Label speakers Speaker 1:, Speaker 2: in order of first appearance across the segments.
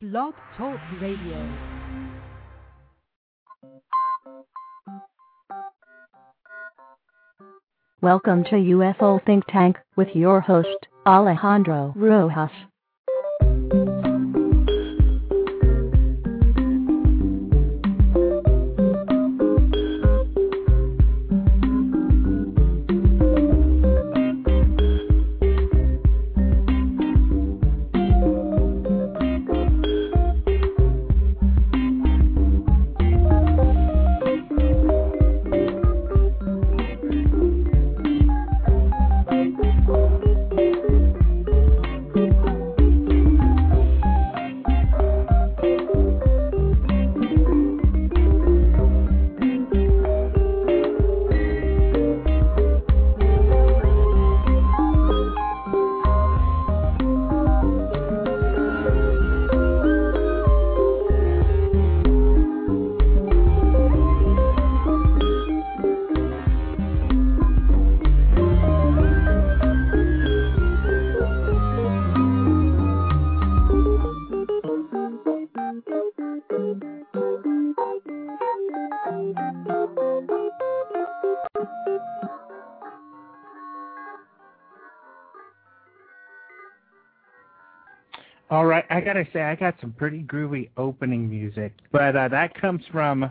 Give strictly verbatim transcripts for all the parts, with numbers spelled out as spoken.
Speaker 1: Blog Talk Radio.
Speaker 2: Welcome to U F O Think Tank with your host, Alejandro Rojas.
Speaker 3: All right, I gotta say, I got some pretty groovy opening music, but uh, that comes from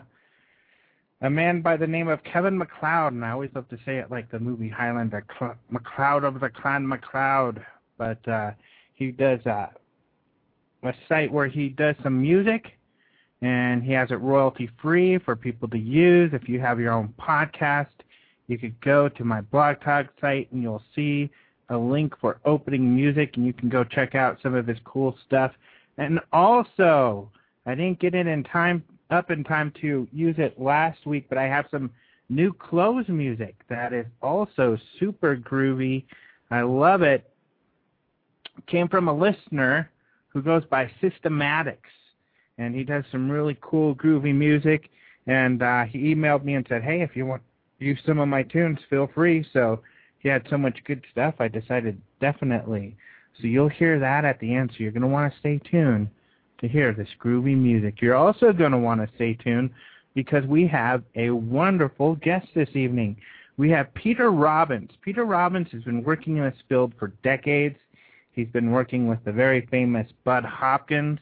Speaker 3: a man by the name of Kevin MacLeod, and I always love to say it like the movie Highlander, Cl- MacLeod of the Clan MacLeod, but uh, he does uh, a site where he does some music, and he has it royalty-free for people to use. If you have your own podcast, you could go to my Blog Talk site, and you'll see a link for opening music, and you can go check out some of his cool stuff. And also, I didn't get it in time, up in time to use it last week, but I have some new close music that is also super groovy. I love it. It came from a listener who goes by Systematics, and he does some really cool groovy music. And uh, he emailed me and said, hey, if you want to use some of my tunes, feel free. So he had so much good stuff, I decided definitely. So you'll hear that at the end, so you're going to want to stay tuned to hear this groovy music. You're also going to want to stay tuned because we have a wonderful guest this evening. We have Peter Robbins. Peter Robbins has been working in this field for decades. He's been working with the very famous Bud Hopkins.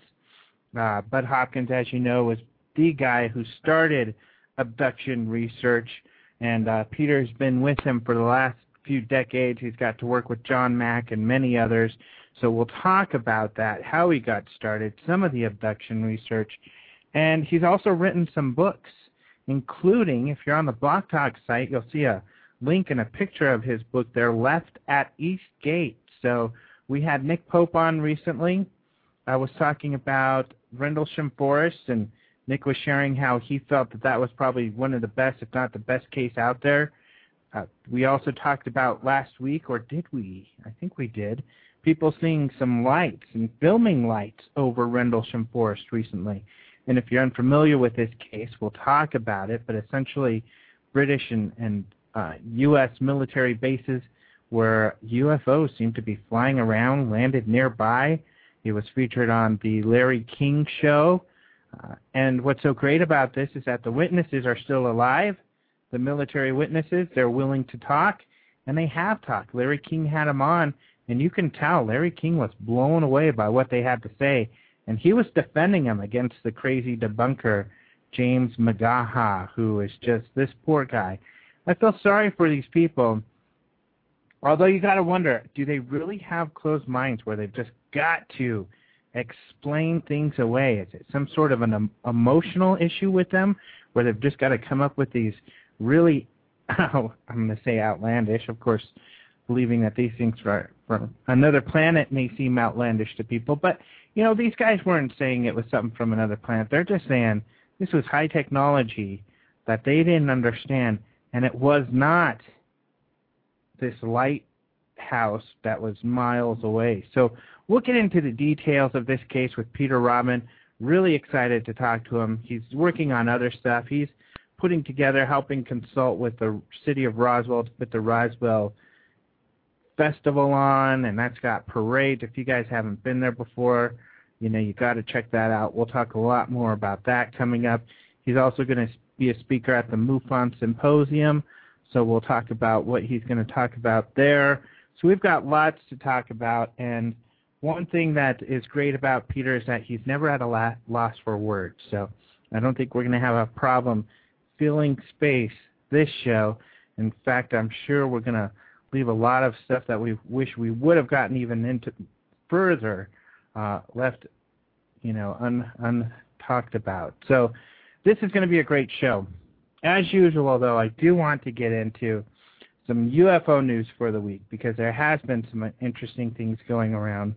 Speaker 3: Uh, Bud Hopkins, as you know, was the guy who started abduction research, and uh, Peter's been with him for the last few decades. He's got to work with John Mack and many others. So we'll talk about that, how he got started, some of the abduction research. And he's also written some books, including, if you're on the Blog Talk site, you'll see a link and a picture of his book there, Left at East Gate. So we had Nick Pope on recently. I was talking about Rendlesham Forest, and Nick was sharing how he felt that that was probably one of the best, if not the best case out there. Uh, we also talked about last week, or did we? I think we did, people seeing some lights and filming lights over Rendlesham Forest recently. And if you're unfamiliar with this case, we'll talk about it, but essentially British and, and uh, U S military bases where U F Os seem to be flying around, landed nearby. It was featured on the Larry King Show. Uh, and what's so great about this is that the witnesses are still alive. The military witnesses, they're willing to talk, and they have talked. Larry King had them on, and you can tell Larry King was blown away by what they had to say, and he was defending them against the crazy debunker, James McGaha, who is just this poor guy. I feel sorry for these people, although you got to wonder, do they really have closed minds where they've just got to explain things away? Is it some sort of an um, emotional issue with them where they've just got to come up with these really, oh, I'm going to say outlandish, of course, believing that these things are from another planet may seem outlandish to people, but, you know, these guys weren't saying it was something from another planet. They're just saying this was high technology that they didn't understand, and it was not this lighthouse that was miles away. So we'll get into the details of this case with Peter Robbins. Really excited to talk to him. He's working on other stuff. He's putting together, helping consult with the city of Roswell to put the Roswell Festival on, and that's got parades. If you guys haven't been there before, you know, you got to check that out. We'll talk a lot more about that coming up. He's also going to be a speaker at the MUFON Symposium, so we'll talk about what he's going to talk about there. So we've got lots to talk about, and one thing that is great about Peter is that he's never at a la- loss for words. So I don't think we're going to have a problem filling space this show. In fact, I'm sure we're going to leave a lot of stuff that we wish we would have gotten even into further uh, left, you know, un untalked about. So this is going to be a great show. As usual, though, I do want to get into some U F O news for the week because there has been some interesting things going around.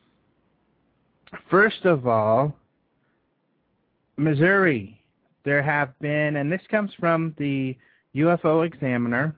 Speaker 3: First of all, Missouri. There have been, and this comes from the U F O Examiner,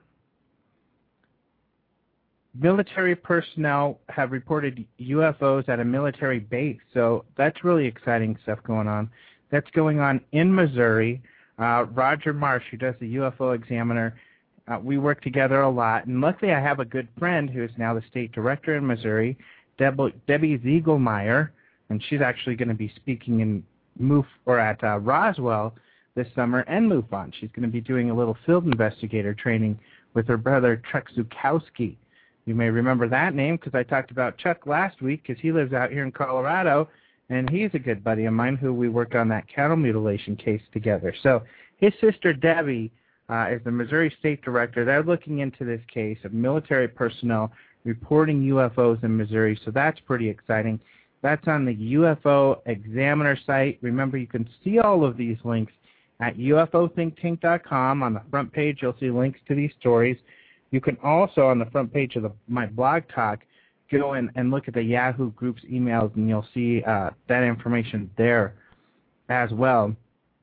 Speaker 3: military personnel have reported U F Os at a military base. So that's really exciting stuff going on. That's going on in Missouri. Uh, Roger Marsh, who does the U F O Examiner, uh, we work together a lot. And luckily I have a good friend who is now the state director in Missouri, Deb Debbie Ziegelmeyer, and she's actually going to be speaking in MUF or at uh, Roswell this summer and MUFON. She's going to be doing a little field investigator training with her brother Chuck Zukowski. You may remember that name because I talked about Chuck last week because he lives out here in Colorado, and he's a good buddy of mine who we worked on that cattle mutilation case together. So his sister Debbie uh, is the Missouri State Director. They're looking into this case of military personnel reporting U F Os in Missouri, so that's pretty exciting. That's on the U F O Examiner site. Remember, you can see all of these links at U F O think tank dot com. On the front page, you'll see links to these stories. You can also, on the front page of the, my blog talk, go in and look at the Yahoo Group's emails, and you'll see uh, that information there as well.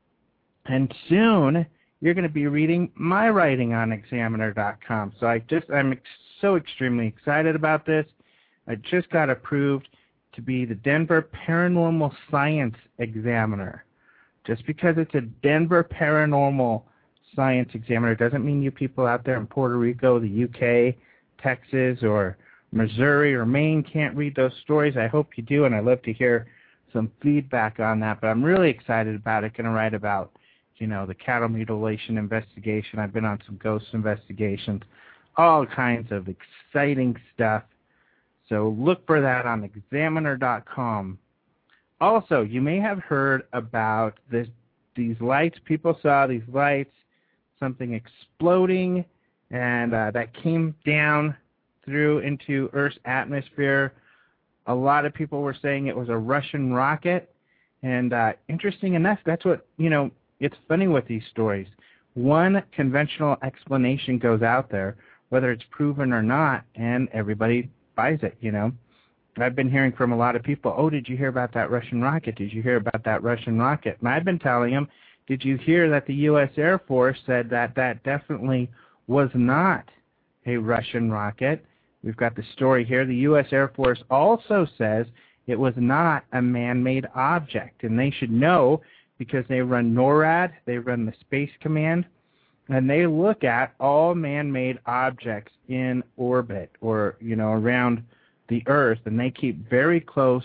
Speaker 3: And soon, you're going to be reading my writing on examiner dot com. So I just, I'm ex so extremely excited about this. I just got approved to be the Denver Paranormal Science Examiner. Just because it's a Denver Paranormal Science Examiner doesn't mean you people out there in Puerto Rico, the U K, Texas, or Missouri or Maine can't read those stories. I hope you do, and I'd love to hear some feedback on that. But I'm really excited about it. Going to write about, you know, the cattle mutilation investigation. I've been on some ghost investigations, all kinds of exciting stuff. So look for that on examiner dot com. Also, you may have heard about this, these lights. People saw these lights, something exploding, and uh, that came down through into Earth's atmosphere. A lot of people were saying it was a Russian rocket. And uh, interesting enough, that's what, you know, it's funny with these stories. One conventional explanation goes out there, whether it's proven or not, and everybody buys it, you know. I've been hearing from a lot of people, oh, did you hear about that Russian rocket? Did you hear about that Russian rocket? And I've been telling them, did you hear that the U S Air Force said that that definitely was not a Russian rocket? We've got the story here. The U S Air Force also says it was not a man-made object, and they should know because they run NORAD, they run the Space Command, and they look at all man-made objects in orbit or, you know, around the Earth, and they keep very close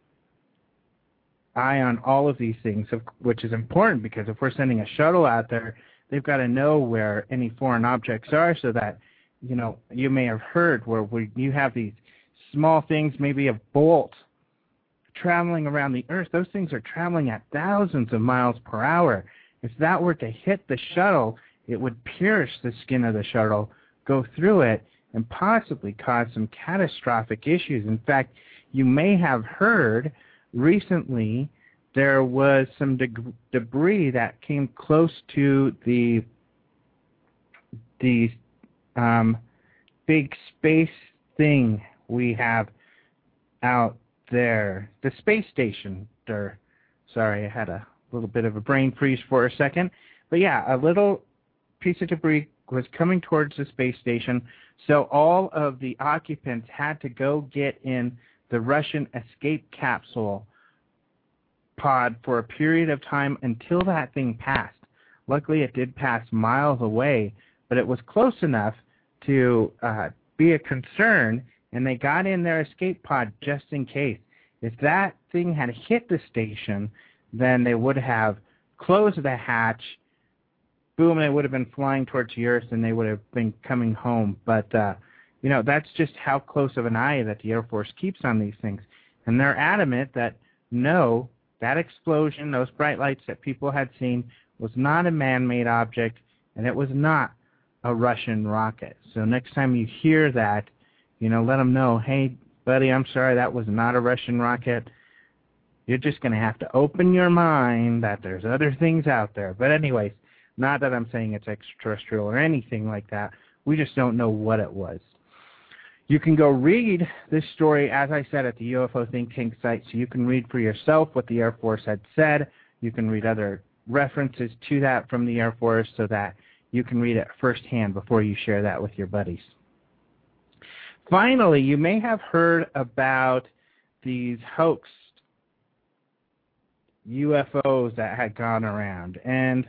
Speaker 3: eye on all of these things, which is important because if we're sending a shuttle out there, they've got to know where any foreign objects are so that, you know, you may have heard where we, you have these small things, maybe a bolt traveling around the Earth. Those things are traveling at thousands of miles per hour. If that were to hit the shuttle, it would pierce the skin of the shuttle, go through it, and possibly cause some catastrophic issues. In fact, you may have heard recently there was some de debris that came close to the the um, big space thing we have out there, the space station. Or, sorry, I had a little bit of a brain freeze for a second. But yeah, a little piece of debris was coming towards the space station, so all of the occupants had to go get in the Russian escape capsule pod for a period of time until that thing passed. Luckily, it did pass miles away, but it was close enough to uh, be a concern, and they got in their escape pod just in case. If that thing had hit the station, then they would have closed the hatch, boom, they would have been flying towards the Earth, and they would have been coming home. But, uh, you know, that's just how close of an eye that the Air Force keeps on these things. And they're adamant that, no, that explosion, those bright lights that people had seen, was not a man-made object, and it was not a Russian rocket. So next time you hear that, you know, let them know, hey, buddy, I'm sorry, that was not a Russian rocket. You're just going to have to open your mind that there's other things out there. But anyways, not that I'm saying it's extraterrestrial or anything like that. We just don't know what it was. You can go read this story, as I said, at the U F O Think Tank site, so you can read for yourself what the Air Force had said. You can read other references to that from the Air Force so that you can read it firsthand before you share that with your buddies. Finally, you may have heard about these hoax U F Os that had gone around, and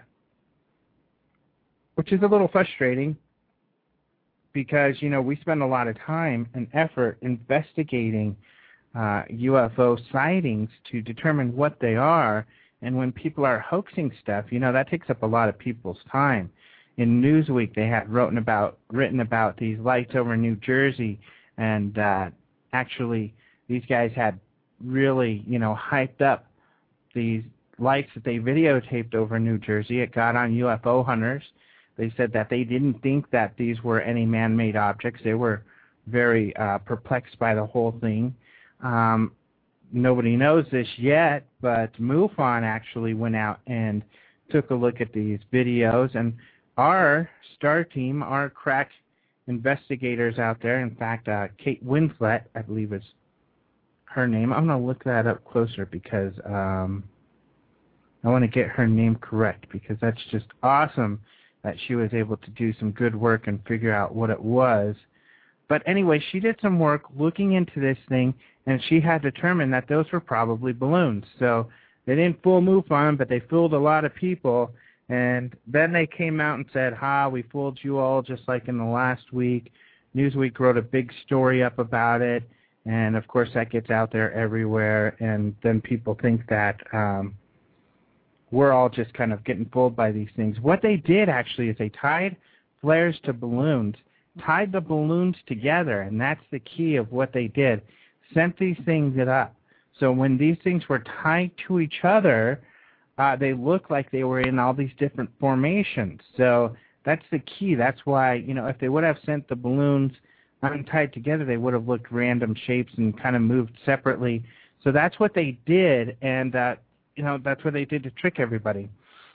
Speaker 3: which is a little frustrating because, you know, we spend a lot of time and effort investigating uh, U F O sightings to determine what they are, and when people are hoaxing stuff, you know, that takes up a lot of people's time. In Newsweek, they had written about, written about these lights over New Jersey, and uh, actually these guys had really, you know, hyped up these lights that they videotaped over New Jersey. It got on U F O hunters. They said that they didn't think that these were any man-made objects. They were very uh, perplexed by the whole thing. Um, nobody knows this yet, but MUFON actually went out and took a look at these videos, and our STAR team, our crack investigators out there, in fact, uh, Kate Winslet, I believe is her name. I'm going to look that up closer because um, I want to get her name correct, because that's just awesome that she was able to do some good work and figure out what it was. But anyway, she did some work looking into this thing, and she had determined that those were probably balloons. So they didn't fool MUFON, but they fooled a lot of people. And then they came out and said, ha, we fooled you all just like in the last week. Newsweek wrote a big story up about it. And, of course, that gets out there everywhere. And then people think that um, we're all just kind of getting fooled by these things. What they did, actually, is they tied flares to balloons, tied the balloons together, and that's the key of what they did, sent these things up. So when these things were tied to each other, uh, they looked like they were in all these different formations. So that's the key. That's why, you know, if they would have sent the balloons untied together, they would have looked random shapes and kind of moved separately. So that's what they did, and, uh, you know, that's what they did to trick everybody.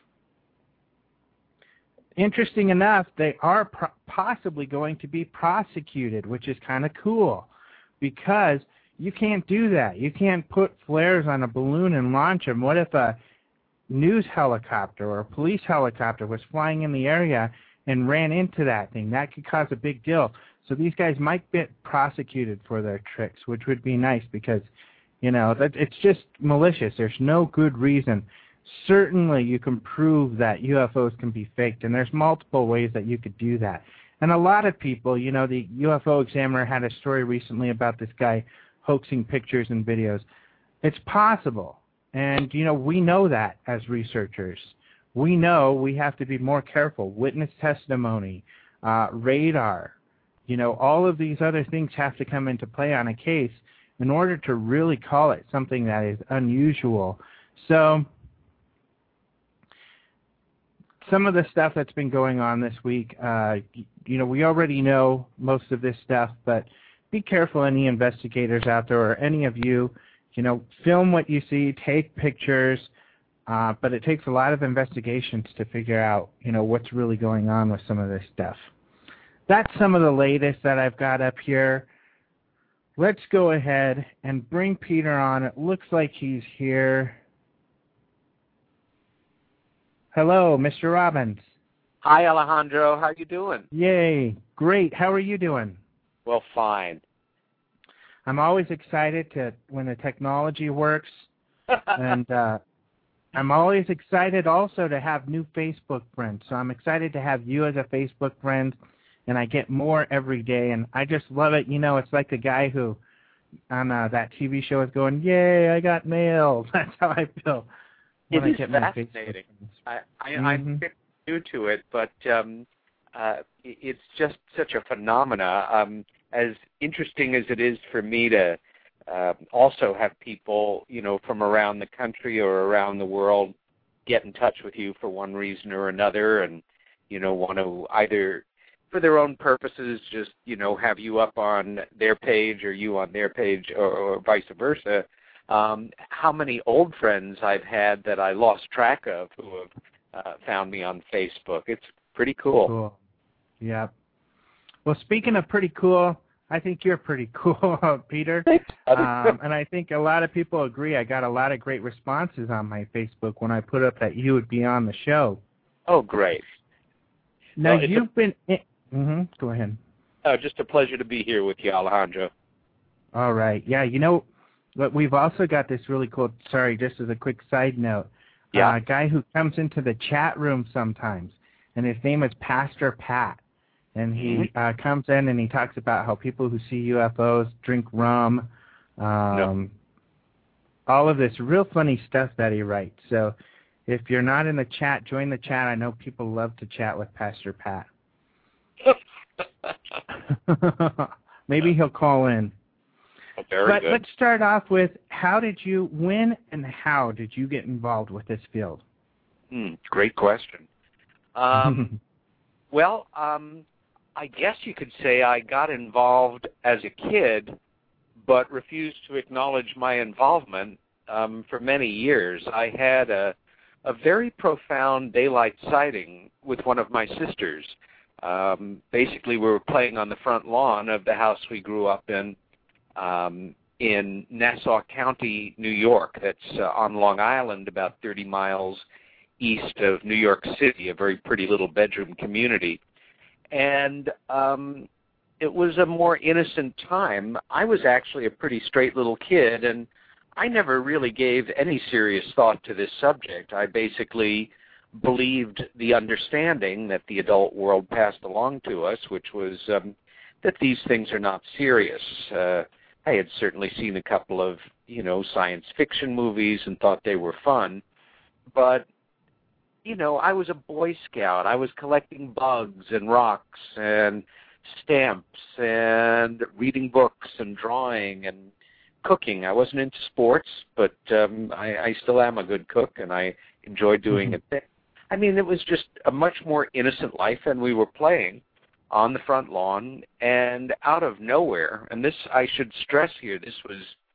Speaker 3: Interesting enough, they are pro- possibly going to be prosecuted, which is kind of cool, because you can't do that. You can't put flares on a balloon and launch them. What if a news helicopter or a police helicopter was flying in the area and ran into that thing? That could cause a big deal. So these guys might get prosecuted for their tricks, which would be nice because, you know, that it's just malicious. There's no good reason. Certainly you can prove that U F Os can be faked, and there's multiple ways that you could do that. And a lot of people, you know, the U F O Examiner had a story recently about this guy hoaxing pictures and videos. It's possible. And, you know, we know that as researchers. We know we have to be more careful. Witness testimony, uh, radar, you know, all of these other things have to come into play on a case in order to really call it something that is unusual. So some of the stuff that's been going on this week, uh, you know, we already know most of this stuff, but be careful, any investigators out there or any of you, you know, film what you see, take pictures, uh, but it takes a lot of investigations to figure out, you know, what's really going on with some of this stuff. That's some of the latest that I've got up here. Let's go ahead and bring Peter on. It looks like he's here. Hello, Mister Robbins.
Speaker 4: Hi, Alejandro. How you doing?
Speaker 3: Yay. Great. How are you doing?
Speaker 4: Well, fine.
Speaker 3: I'm always excited to when the technology works, and uh, I'm always excited also to have new Facebook friends. So I'm excited to have you as a Facebook friend, and I get more every day, and I just love it. You know, it's like the guy who on uh, that T V show is going, yay, I got mail. That's how I feel when
Speaker 4: It
Speaker 3: I
Speaker 4: is
Speaker 3: get my
Speaker 4: fascinating.
Speaker 3: Facebook.
Speaker 4: I, I,
Speaker 3: Mm-hmm.
Speaker 4: I'm new to it, but um, uh, it- it's just such a phenomena. Um, as interesting as it is for me to uh, also have people, you know, from around the country or around the world get in touch with you for one reason or another, and you know, want to either for their own purposes, just, you know, have you up on their page or you on their page, or, or vice versa. Um, how many old friends I've had that I lost track of who have uh, found me on Facebook. It's pretty cool.
Speaker 3: Cool. Yeah. Well, speaking of pretty cool, I think you're pretty cool, Peter. Um, and I think a lot of people agree. I got a lot of great responses on my Facebook when I put up that you would be on the show.
Speaker 4: Oh, great.
Speaker 3: Now,
Speaker 4: Well,
Speaker 3: you've a, been... In, mm-hmm, go ahead.
Speaker 4: Oh, just a pleasure to be here with you, Alejandro.
Speaker 3: All right. Yeah, you know, but we've also got this really cool, sorry, just as a quick side note,
Speaker 4: yeah.
Speaker 3: uh, a guy who comes into the chat room sometimes, and his name is Pastor Pat. And he
Speaker 4: mm-hmm.
Speaker 3: uh, comes in and he talks about how people who see U F Os drink rum, um,
Speaker 4: no.
Speaker 3: all of this real funny stuff that he writes. So if you're not in the chat, join the chat. I know people love to chat with Pastor Pat. Maybe he'll call in.
Speaker 4: Oh, very
Speaker 3: but
Speaker 4: good.
Speaker 3: Let's start off with, how did you, when and how did you get involved with this field?
Speaker 4: Mm, great question. Um, well, um, I guess you could say I got involved as a kid, but refused to acknowledge my involvement um, for many years. I had a, a very profound daylight sighting with one of my sisters. Um, basically, we were playing on the front lawn of the house we grew up in, um, in Nassau County, New York. That's uh, on Long Island, about thirty miles east of New York City, a very pretty little bedroom community. And um, it was a more innocent time. I was actually a pretty straight little kid, and I never really gave any serious thought to this subject. I basically believed the understanding that the adult world passed along to us, which was um, that these things are not serious. Uh, I had certainly seen a couple of, you know, science fiction movies and thought they were fun, but you know, I was a Boy Scout. I was collecting bugs and rocks and stamps and reading books and drawing and cooking. I wasn't into sports, but um, I, I still am a good cook, and I enjoy doing
Speaker 3: mm-hmm.
Speaker 4: it. I mean, it was just a much more innocent life, and we were playing on the front lawn, and out of nowhere, and this I should stress here, this was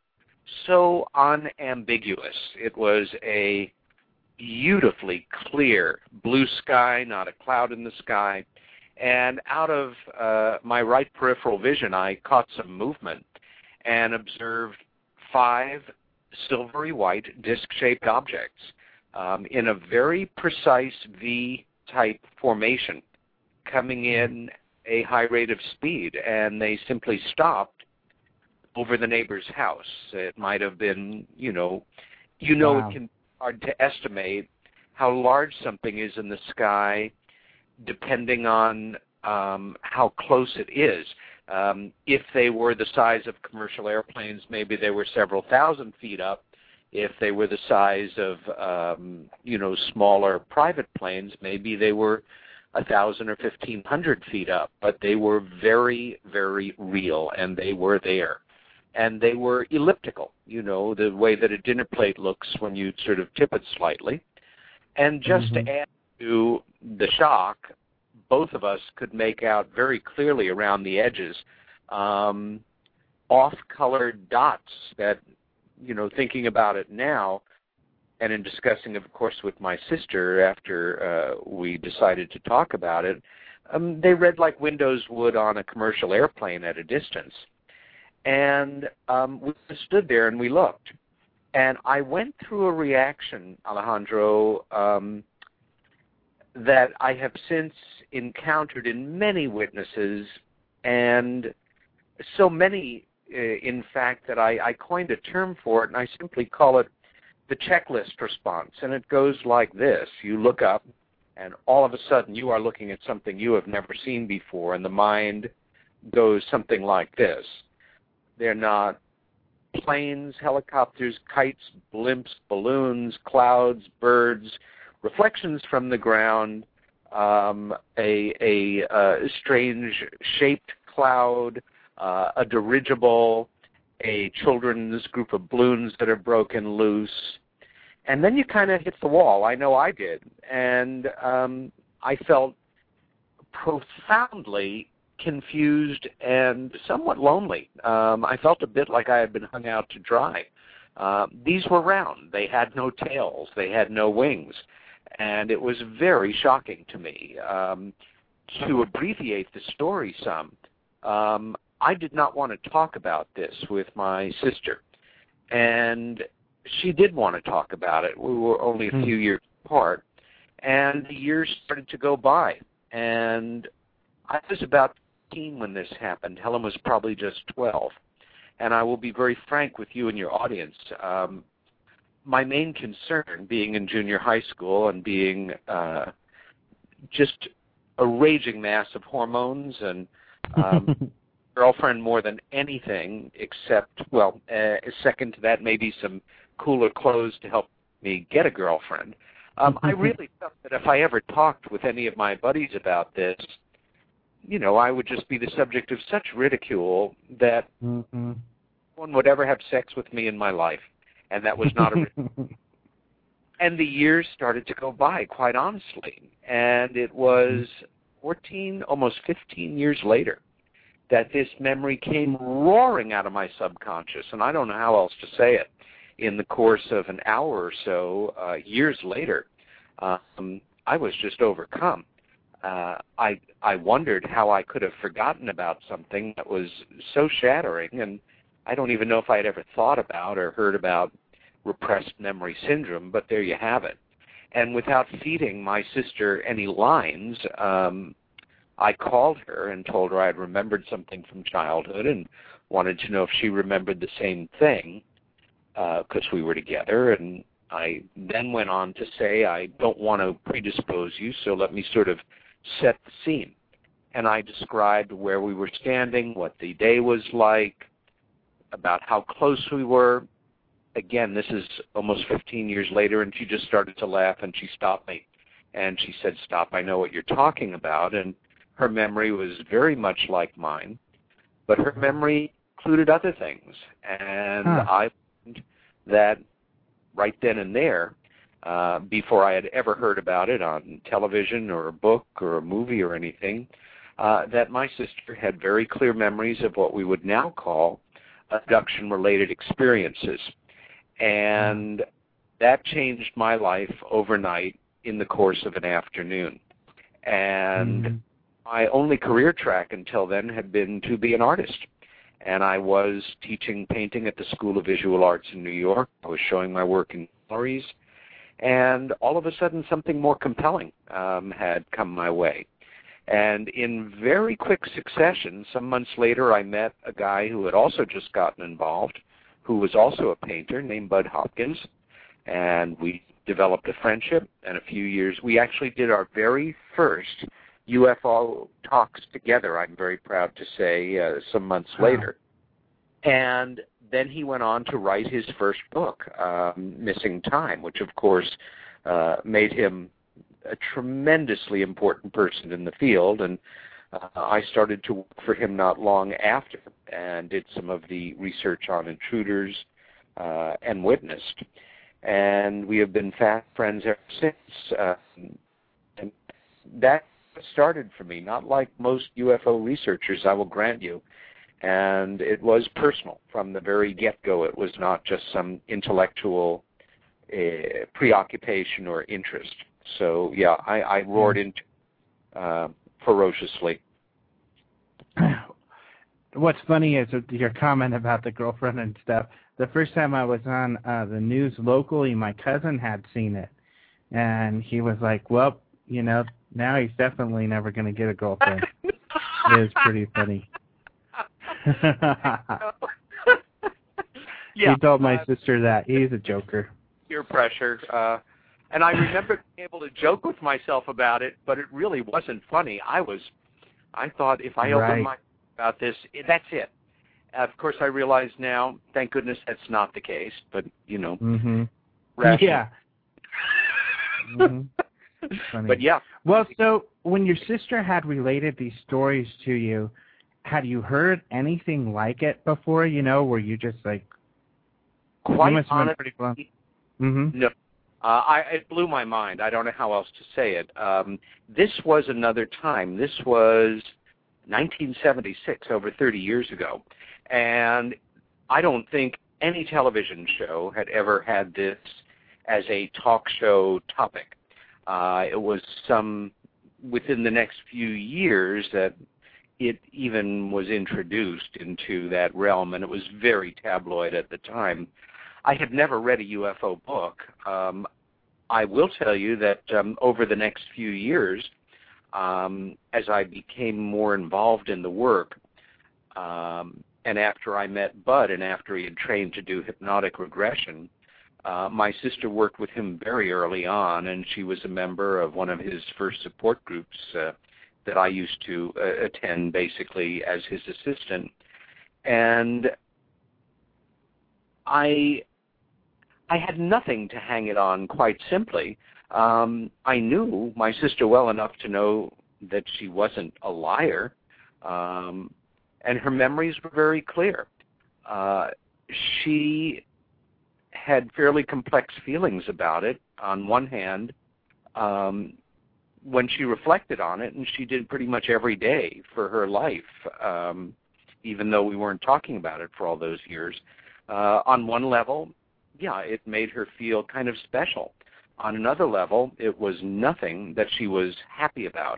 Speaker 4: so unambiguous. It was a beautifully clear blue sky, not a cloud in the sky, and out of uh, my right peripheral vision, I caught some movement and observed five silvery white disc-shaped objects um, in a very precise V-type formation coming in a high rate of speed, and they simply stopped over the neighbor's house. It might have been, you know, you know,
Speaker 3: wow.
Speaker 4: It can hard to estimate how large something is in the sky depending on um, how close it is. Um, if they were the size of commercial airplanes, maybe they were several thousand feet up. If they were the size of, um, you know, smaller private planes, maybe they were a thousand or fifteen hundred feet up. But they were very, very real, and they were there. And they were elliptical, you know, the way that a dinner plate looks when you sort of tip it slightly. And just
Speaker 3: mm-hmm.
Speaker 4: to add to the shock, both of us could make out very clearly around the edges um, off-colored dots that, you know, thinking about it now, and in discussing, of course, with my sister after uh, we decided to talk about it, um, they read like windows would on a commercial airplane at a distance. And um, we stood there and we looked. And I went through a reaction, Alejandro, um, that I have since encountered in many witnesses, and so many, uh, in fact, that I, I coined a term for it, and I simply call it the checklist response. And it goes like this. You look up, and all of a sudden you are looking at something you have never seen before, and the mind goes something like this. They're not planes, helicopters, kites, blimps, balloons, clouds, birds, reflections from the ground, um, a, a, uh strange-shaped cloud, uh, a dirigible, a children's group of balloons that are broken loose. And then you kind of hit the wall. I know I did. And um, I felt profoundly confused and somewhat lonely. Um, I felt a bit like I had been hung out to dry. Uh, these were round. They had no tails. They had no wings. And it was very shocking to me. Um, to abbreviate the story some, um, I did not want to talk about this with my sister. And she did want to talk about it. We were only a mm. few years apart. And the years started to go by. And I was about fifteen when this happened. Helen was probably just twelve. And I will be very frank with you and your audience. Um, my main concern, being in junior high school and being uh, just a raging mass of hormones and um, girlfriend more than anything except, well, uh, second to that, maybe some cooler clothes to help me get a girlfriend. Um, I really felt that if I ever talked with any of my buddies about this, you know, I would just be the subject of such ridicule that mm-hmm. no one would ever have sex with me in my life, and that was not a And the years started to go by, quite honestly, and it was fourteen, almost fifteen years later that this memory came roaring out of my subconscious, and I don't know how else to say it. In the course of an hour or so, uh, years later, um, I was just overcome. Uh, I I wondered how I could have forgotten about something that was so shattering, and I don't even know if I had ever thought about or heard about repressed memory syndrome, but there you have it. And without feeding my sister any lines, um, I called her and told her I had remembered something from childhood and wanted to know if she remembered the same thing, because uh, we were together. And I then went on to say, I don't want to predispose you, so let me sort of set the scene. And I described where we were standing, what the day was like, about how close we were. Again, this is almost fifteen years later, and she just started to laugh, and she stopped me. And she said, "Stop, I know what you're talking about." And her memory was very much like mine, but her memory included other things. And huh. I learned that right then and there, uh, before I had ever heard about it on television or a book or a movie or anything, uh, that my sister had very clear memories of what we would now call abduction-related experiences. And that changed my life overnight in the course of an afternoon. And mm-hmm. my only career track until then had been to be an artist. And I was teaching painting at the School of Visual Arts in New York. I was showing my work in galleries. And all of a sudden, something more compelling um, had come my way. And in very quick succession, some months later, I met a guy who had also just gotten involved, who was also a painter, named Bud Hopkins. And we developed a friendship. And a few years, we actually did our very first U F O talks together, I'm very proud to say, uh, some months wow. later. And then he went on to write his first book, um, Missing Time, which, of course, uh, made him a tremendously important person in the field. And uh, I started to work for him not long after and did some of the research on intruders uh, and witnessed. And we have been fast friends ever since. Uh, and that started for me, not like most U F O researchers, I will grant you. And it was personal from the very get-go. It was not just some intellectual uh, preoccupation or interest. So, yeah, I, I roared into uh, ferociously.
Speaker 3: What's funny is your comment about the girlfriend and stuff. The first time I was on uh, the news locally, my cousin had seen it. And he was like, well, you know, now he's definitely never going to get a girlfriend. It was pretty funny.
Speaker 4: Yeah,
Speaker 3: he told my
Speaker 4: uh,
Speaker 3: sister that. He's a joker.
Speaker 4: Peer pressure. Uh, and I remember being able to joke with myself about it, but it really wasn't funny. I was, I thought if I
Speaker 3: right.
Speaker 4: opened my mouth about this, that's it. of course, I realize now, thank goodness that's not the case, but, you know.
Speaker 3: Mm-hmm.
Speaker 4: Rational.
Speaker 3: Yeah. mm-hmm. Funny.
Speaker 4: But, yeah.
Speaker 3: Well, so when your sister had related these stories to you, had you heard anything like it before, you know, were you just like,
Speaker 4: Quite
Speaker 3: you must have been
Speaker 4: honestly,
Speaker 3: pretty blown. Mm-hmm.
Speaker 4: No. Uh, I, it blew my mind. I don't know how else to say it. Um, this was another time. This was nineteen seventy-six, over thirty years ago. And I don't think any television show had ever had this as a talk show topic. Uh, it was some, within the next few years that it even was introduced into that realm, and it was very tabloid at the time. I had never read a U F O book. Um, I will tell you that um, over the next few years, um, as I became more involved in the work, um, and after I met Bud and after he had trained to do hypnotic regression, uh, my sister worked with him very early on, and she was a member of one of his first support groups uh, that I used to uh, attend basically as his assistant. And I I had nothing to hang it on, quite simply. Um, I knew my sister well enough to know that she wasn't a liar, um, and her memories were very clear. Uh, she had fairly complex feelings about it, on one hand, um, when she reflected on it, and she did pretty much every day for her life, um, even though we weren't talking about it for all those years. Uh, on one level, yeah, it made her feel kind of special. On another level, it was nothing that she was happy about.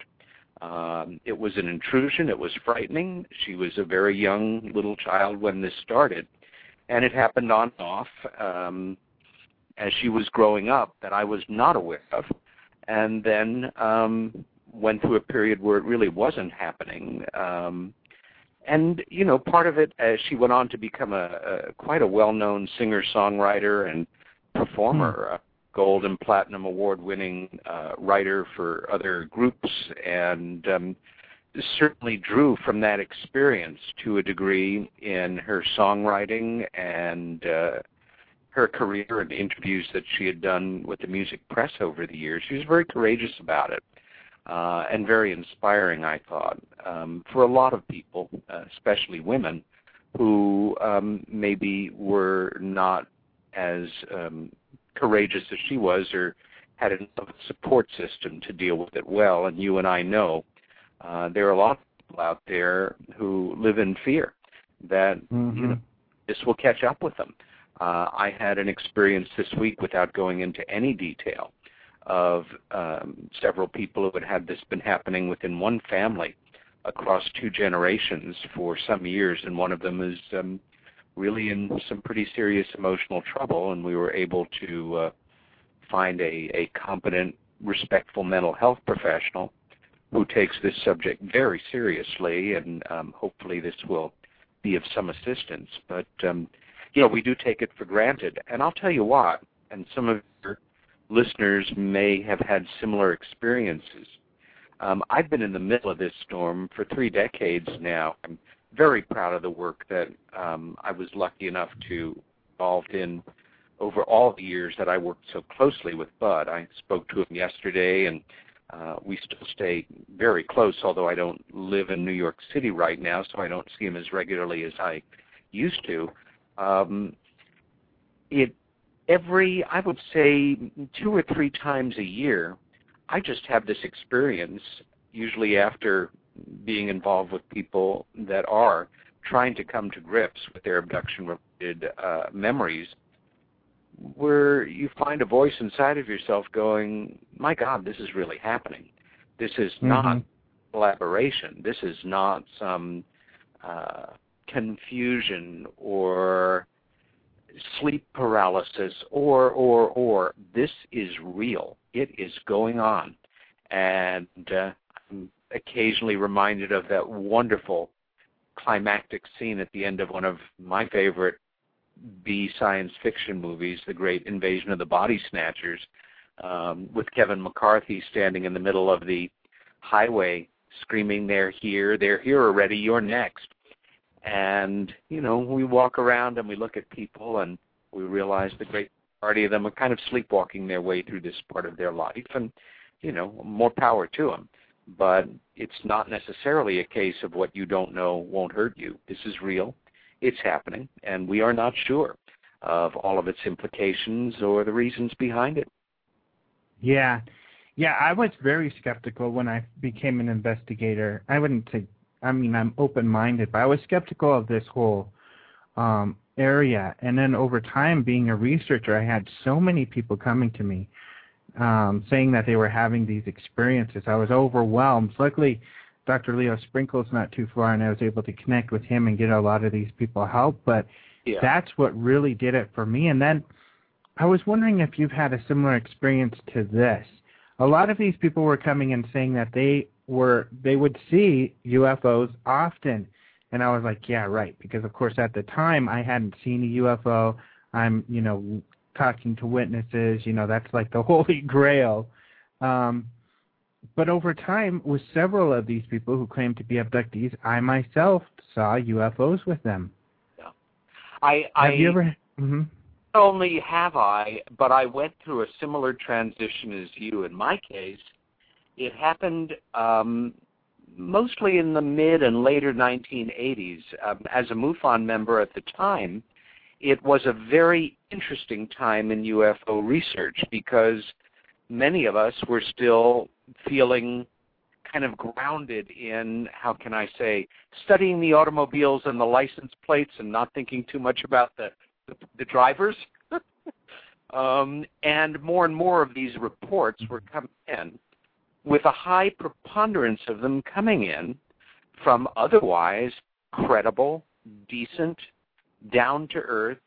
Speaker 4: Um, it was an intrusion. It was frightening. She was a very young little child when this started, and it happened on and off um, as she was growing up that I was not aware of, and then um, went through a period where it really wasn't happening. Um, And, you know, part of it, as she went on to become a, a quite a well-known singer-songwriter and performer, a gold and platinum award-winning uh, writer for other groups, and um, certainly drew from that experience to a degree in her songwriting and uh, her career and interviews that she had done with the music press over the years. She was very courageous about it. Uh, and very inspiring, I thought, um, for a lot of people, uh, especially women, who um, maybe were not as um, courageous as she was or had a support system to deal with it well. And you and I know uh, there are a lot of people out there who live in fear that
Speaker 3: mm-hmm.
Speaker 4: you know, this will catch up with them. Uh, I had an experience this week, without going into any detail, of um, several people who had had this been happening within one family across two generations for some years, and one of them is um, really in some pretty serious emotional trouble, and we were able to uh, find a, a competent, respectful mental health professional who takes this subject very seriously, and um, hopefully this will be of some assistance. But, um, you know, we do take it for granted, and I'll tell you what, and some of your listeners may have had similar experiences. Um, I've been in the middle of this storm for three decades now. I'm very proud of the work that um, I was lucky enough to be involved in over all the years that I worked so closely with Bud. I spoke to him yesterday, and uh, we still stay very close, although I don't live in New York City right now, so I don't see him as regularly as I used to. Um, it Every, I would say, two or three times a year, I just have this experience, usually after being involved with people that are trying to come to grips with their abduction-related uh, memories, where you find a voice inside of yourself going, my God, this is really happening. This is mm-hmm. not collaboration. This is not some uh, confusion or sleep paralysis, or, or, or. This is real. It is going on. And uh, I'm occasionally reminded of that wonderful climactic scene at the end of one of my favorite B science fiction movies, The Great Invasion of the Body Snatchers, um, with Kevin McCarthy standing in the middle of the highway screaming, they're here, they're here already, you're next. And, you know, we walk around and we look at people and we realize the great majority of them are kind of sleepwalking their way through this part of their life. And, you know, more power to them. But it's not necessarily a case of what you don't know won't hurt you. This is real. It's happening. And we are not sure of all of its implications or the reasons behind it.
Speaker 3: Yeah. Yeah, I was very skeptical when I became an investigator. I wouldn't say, I mean, I'm open-minded, but I was skeptical of this whole um, area. And then over time, being a researcher, I had so many people coming to me um, saying that they were having these experiences. I was overwhelmed. Luckily, Doctor Leo Sprinkle's not too far, and I was able to connect with him and get a lot of these people help. But yeah. That's what really did it for me. And then I was wondering if you've had a similar experience to this. A lot of these people were coming and saying that they were they would see U F Os often. And I was like, yeah, right. Because, of course, at the time, I hadn't seen a U F O. I'm, you know, talking to witnesses. You know, that's like the Holy Grail. Um, but over time, with several of these people who claimed to be abductees, I myself saw U F Os with them.
Speaker 4: Yeah. I,
Speaker 3: Have
Speaker 4: I,
Speaker 3: you ever... Mm-hmm.
Speaker 4: Not only have I, but I went through a similar transition as you. In my case, it happened um, mostly in the mid and later nineteen eighties. Um, as a MUFON member at the time, it was a very interesting time in U F O research because many of us were still feeling kind of grounded in, how can I say, studying the automobiles and the license plates and not thinking too much about the The, the drivers, um, and more and more of these reports were coming in, with a high preponderance of them coming in from otherwise credible, decent, down-to-earth,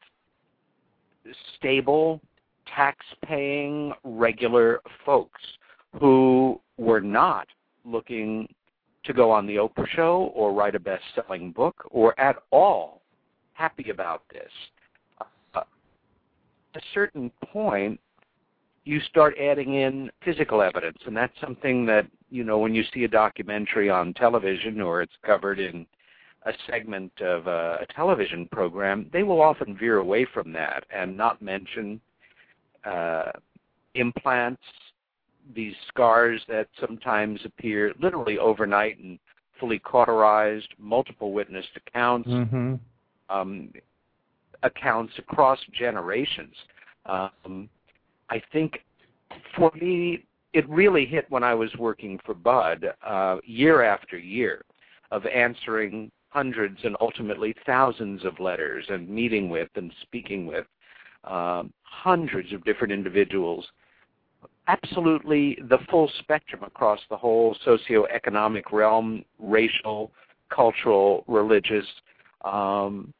Speaker 4: stable, tax-paying, regular folks who were not looking to go on the Oprah show or write a best-selling book or at all happy about this. At a certain point, you start adding in physical evidence, and that's something that, you know, when you see a documentary on television or it's covered in a segment of a, a television program, they will often veer away from that and not mention uh, implants, these scars that sometimes appear literally overnight and fully cauterized, multiple witnessed accounts,
Speaker 3: mm-hmm. um,
Speaker 4: accounts across generations. Um, I think for me, it really hit when I was working for Bud, uh, year after year of answering hundreds and ultimately thousands of letters and meeting with and speaking with um, hundreds of different individuals, absolutely the full spectrum across the whole socioeconomic realm, racial, cultural, religious. Um,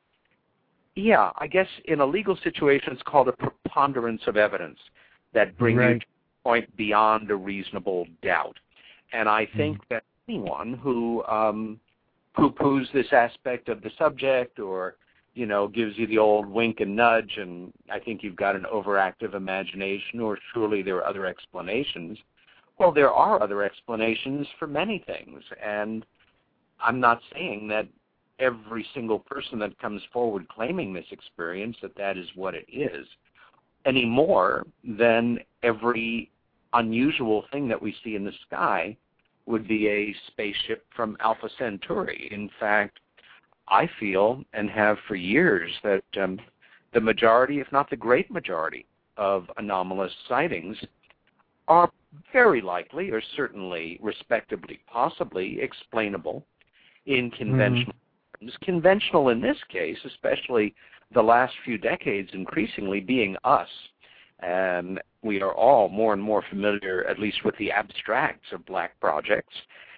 Speaker 4: Yeah, I guess in a legal situation it's called a preponderance of evidence that brings
Speaker 3: right.
Speaker 4: you to a point beyond a reasonable doubt. And I think mm. that anyone who um, poo-poos this aspect of the subject or, you know, gives you the old wink and nudge and I think you've got an overactive imagination or surely there are other explanations. Well, there are other explanations for many things. And I'm not saying that every single person that comes forward claiming this experience, that that is what it is, any more than every unusual thing that we see in the sky would be a spaceship from Alpha Centauri. In fact, I feel and have for years that um, the majority, if not the great majority, of anomalous sightings are very likely or certainly respectably, possibly explainable in conventional mm. Conventional in this case, especially the last few decades, increasingly being us. And we are all more and more familiar, at least with the abstracts of black projects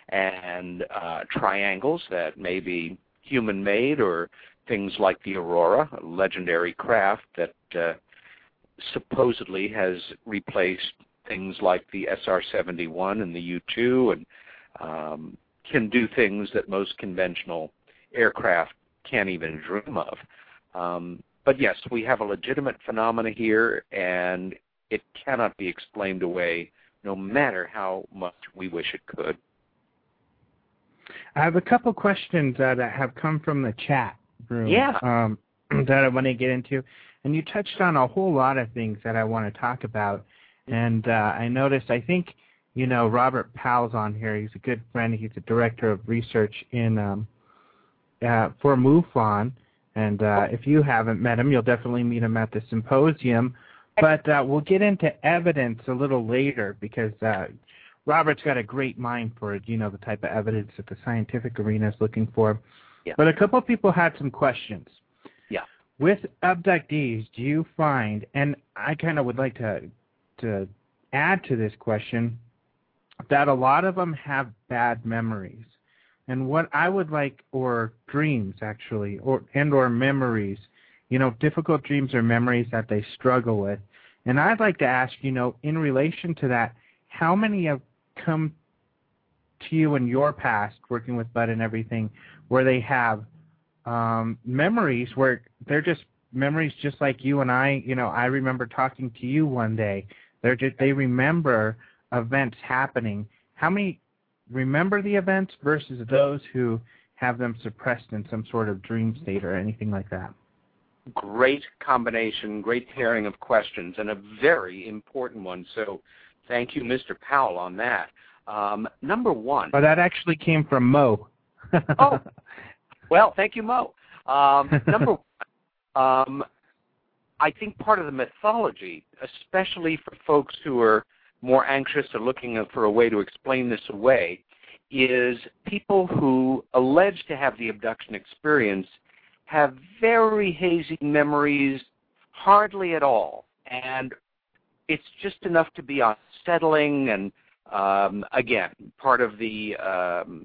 Speaker 4: and uh, triangles that may be human-made or things like the Aurora, a legendary craft that uh, supposedly has replaced things like the S R seventy-one and the U two and um, can do things that most conventional aircraft can't even dream of. Um, but yes, we have a legitimate phenomena here, and it cannot be explained away no matter how much we wish it could.
Speaker 3: I have a couple questions uh, that have come from the chat. room.
Speaker 4: Yeah.
Speaker 3: Um, that I want to get into. And you touched on a whole lot of things that I want to talk about. And uh, I noticed, I think, you know, Robert Powell's on here. He's a good friend. He's a director of research in um, uh, for MUFON. And uh, if you haven't met him, you'll definitely meet him at the symposium. But uh, we'll get into evidence a little later because uh, Robert's got a great mind for it, you know, the type of evidence that the scientific arena is looking for.
Speaker 4: Yeah.
Speaker 3: But a couple of people had some questions.
Speaker 4: Yeah.
Speaker 3: With abductees, do you find, and I kind of would like to to add to this question, that a lot of them have bad memories. And what I would like, or dreams actually, or and or memories, you know, difficult dreams or memories that they struggle with. And I'd like to ask, you know, in relation to that, how many have come to you in your past, working with Bud and everything, where they have um, memories where they're just memories just like you and I, you know, I remember talking to you one day. They're just, they remember events happening. How many remember the events versus those who have them suppressed in some sort of dream state or anything like that?
Speaker 4: Great combination, great pairing of questions, and a very important one. So thank you, Mister Powell, on that. Um, number one.
Speaker 3: Oh, that actually came from Mo.
Speaker 4: Oh, well, thank you, Mo. Um, number one, um, I think part of the mythology, especially for folks who are more anxious or looking for a way to explain this away, is people who allege to have the abduction experience have very hazy memories, hardly at all. And it's just enough to be unsettling and, um, again, part of the, um,